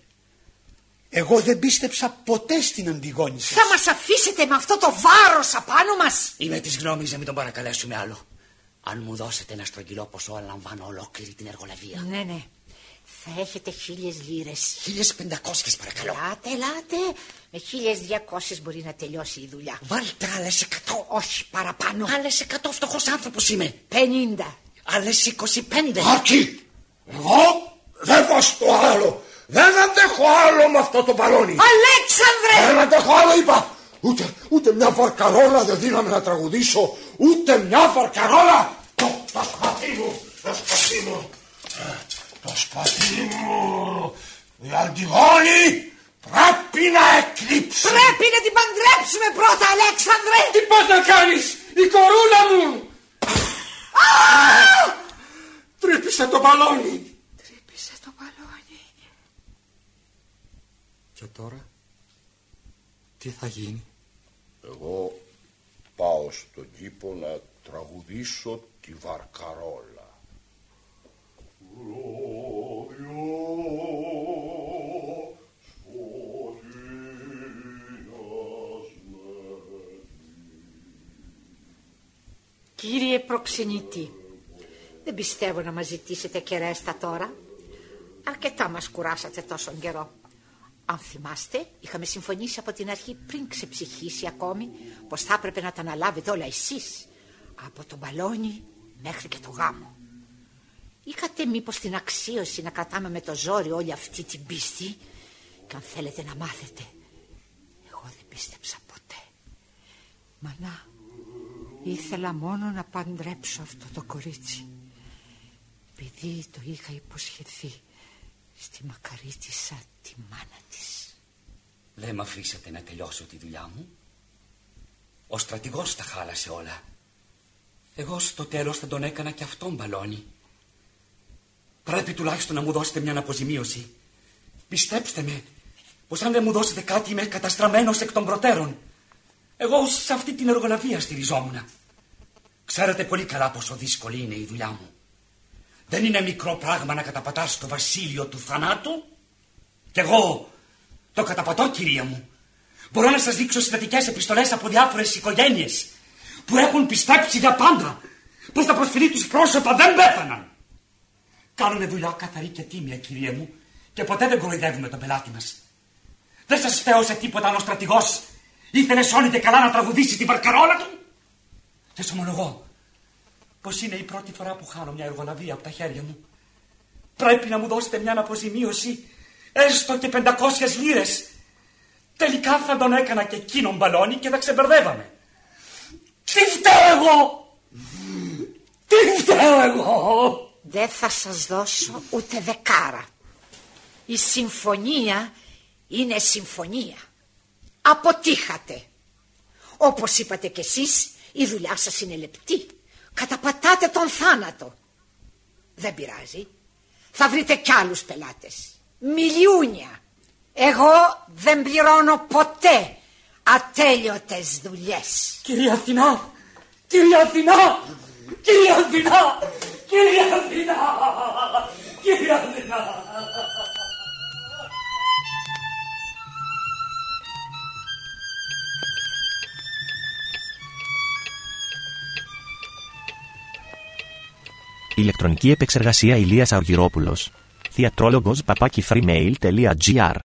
Speaker 5: Εγώ δεν πίστεψα ποτέ στην Αντιγόνη σας.
Speaker 2: Θα μας αφήσετε με αυτό το βάρος απάνω μας?
Speaker 4: Είμαι της γνώμης να μην τον παρακαλέσουμε άλλο. Αν μου δώσετε ένα στρογγυλό ποσό, αναλαμβάνω ολόκληρη την εργολαβία.
Speaker 2: Ναι. Θα έχετε 1.000 λίρες.
Speaker 4: 1.500 παρακαλώ.
Speaker 2: Ελάτε. Με 1.200 μπορεί να τελειώσει η δουλειά.
Speaker 4: Βάλτε άλλες 100.
Speaker 2: Όχι παραπάνω.
Speaker 4: Άλλες 100, φτωχός άνθρωπος είμαι.
Speaker 2: 50.
Speaker 4: Άλλες 25.
Speaker 6: Άκη, εγώ δεν βαστώ άλλο. Δεν αντέχω άλλο με αυτό το μπαλόνι.
Speaker 2: Αλέξανδρε!
Speaker 6: Δεν αντέχω άλλο, είπα. Ούτε μια βαρκαρόλα δεν δίναμε να τραγουδήσω. Ούτε μια βαρκαρόλα. Το σπαθί μου. Το σπαθί μου. Η Αντιγόνη πρέπει να εκλείψει.
Speaker 2: Πρέπει να την παντρέψουμε πρώτα, Αλέξανδρε.
Speaker 3: Τι πας να κάνεις, η κορούλα μου? Τρύπησε το μπαλόνι. Και τώρα τι θα γίνει?
Speaker 6: Εγώ πάω στον κήπο να τραγουδήσω τη βαρκαρόλα.
Speaker 2: Κύριε προξενητή, δεν πιστεύω να μας ζητήσετε και ρέστα τώρα. Αρκετά μας κουράσατε τόσον καιρό. Αν θυμάστε, είχαμε συμφωνήσει από την αρχή, πριν ξεψυχήσει ακόμη, πως θα έπρεπε να τα αναλάβετε όλα εσείς, από το μπαλόνι μέχρι και το γάμο. Είχατε μήπως την αξίωση να κρατάμε με το ζόρι όλη αυτή την πίστη? Και αν θέλετε να μάθετε, εγώ δεν πίστεψα ποτέ. Μα να, ήθελα μόνο να παντρέψω αυτό το κορίτσι, επειδή το είχα υποσχεθεί στη μακαρίτισσα τη μάνα της.
Speaker 4: Δεν μ' αφήσατε να τελειώσω τη δουλειά μου. Ο στρατηγός τα χάλασε όλα. Εγώ στο τέλος θα τον έκανα και αυτόν μπαλόνι. Πρέπει τουλάχιστον να μου δώσετε μια αποζημίωση. Πιστέψτε με πως αν δεν μου δώσετε κάτι είμαι καταστραμμένος εκ των προτέρων. Εγώ σε αυτή την εργολαβία στηριζόμουν. Ξέρετε πολύ καλά πόσο δύσκολη είναι η δουλειά μου. Δεν είναι μικρό πράγμα να καταπατάς το βασίλειο του θανάτου. Κι εγώ το καταπατώ, κυρία μου. Μπορώ να σας δείξω συστατικές επιστολές από διάφορες οικογένειες που έχουν πιστέψει για πάντα πως τα προσφυλή τους πρόσωπα δεν πέθαναν. Κάνουμε δουλειά καθαρή και τίμια, κυρία μου, και ποτέ δεν κοροϊδεύουμε τον πελάτη μας. Δεν σας φταίω σε τίποτα αν ο στρατηγός ήθελε σώνει και καλά να τραγουδήσει τη βαρκαρόλα του. Και σου ομολογώ πως είναι η πρώτη φορά που χάνω μια εργολαβία από τα χέρια μου. Πρέπει να μου δώσετε μια αποζημίωση, έστω και 500 λίρες. Τελικά θα τον έκανα και εκείνον μπαλόνι και θα ξεμπερδεύαμε. Τι φταίω εγώ! Τι φταίω εγώ!
Speaker 2: Δεν θα σας δώσω ούτε δεκάρα. Η συμφωνία είναι συμφωνία. Αποτύχατε. Όπως είπατε κι εσείς, η δουλειά σας είναι λεπτή. Καταπατάτε τον θάνατο. Δεν πειράζει. Θα βρείτε κι άλλους πελάτες. Μιλιούνια. Εγώ δεν πληρώνω ποτέ ατέλειωτες δουλειές.
Speaker 4: Κυρία Αθηνά! Κυρία Αθηνά! Κυρία Αθηνά! Κυρία Αθηνά! Κυρία Αθηνά!
Speaker 8: Ηλεκτρονική επεξεργασία Ηλίας Αργυρόπουλος. Θεατρόλογος @freemail.gr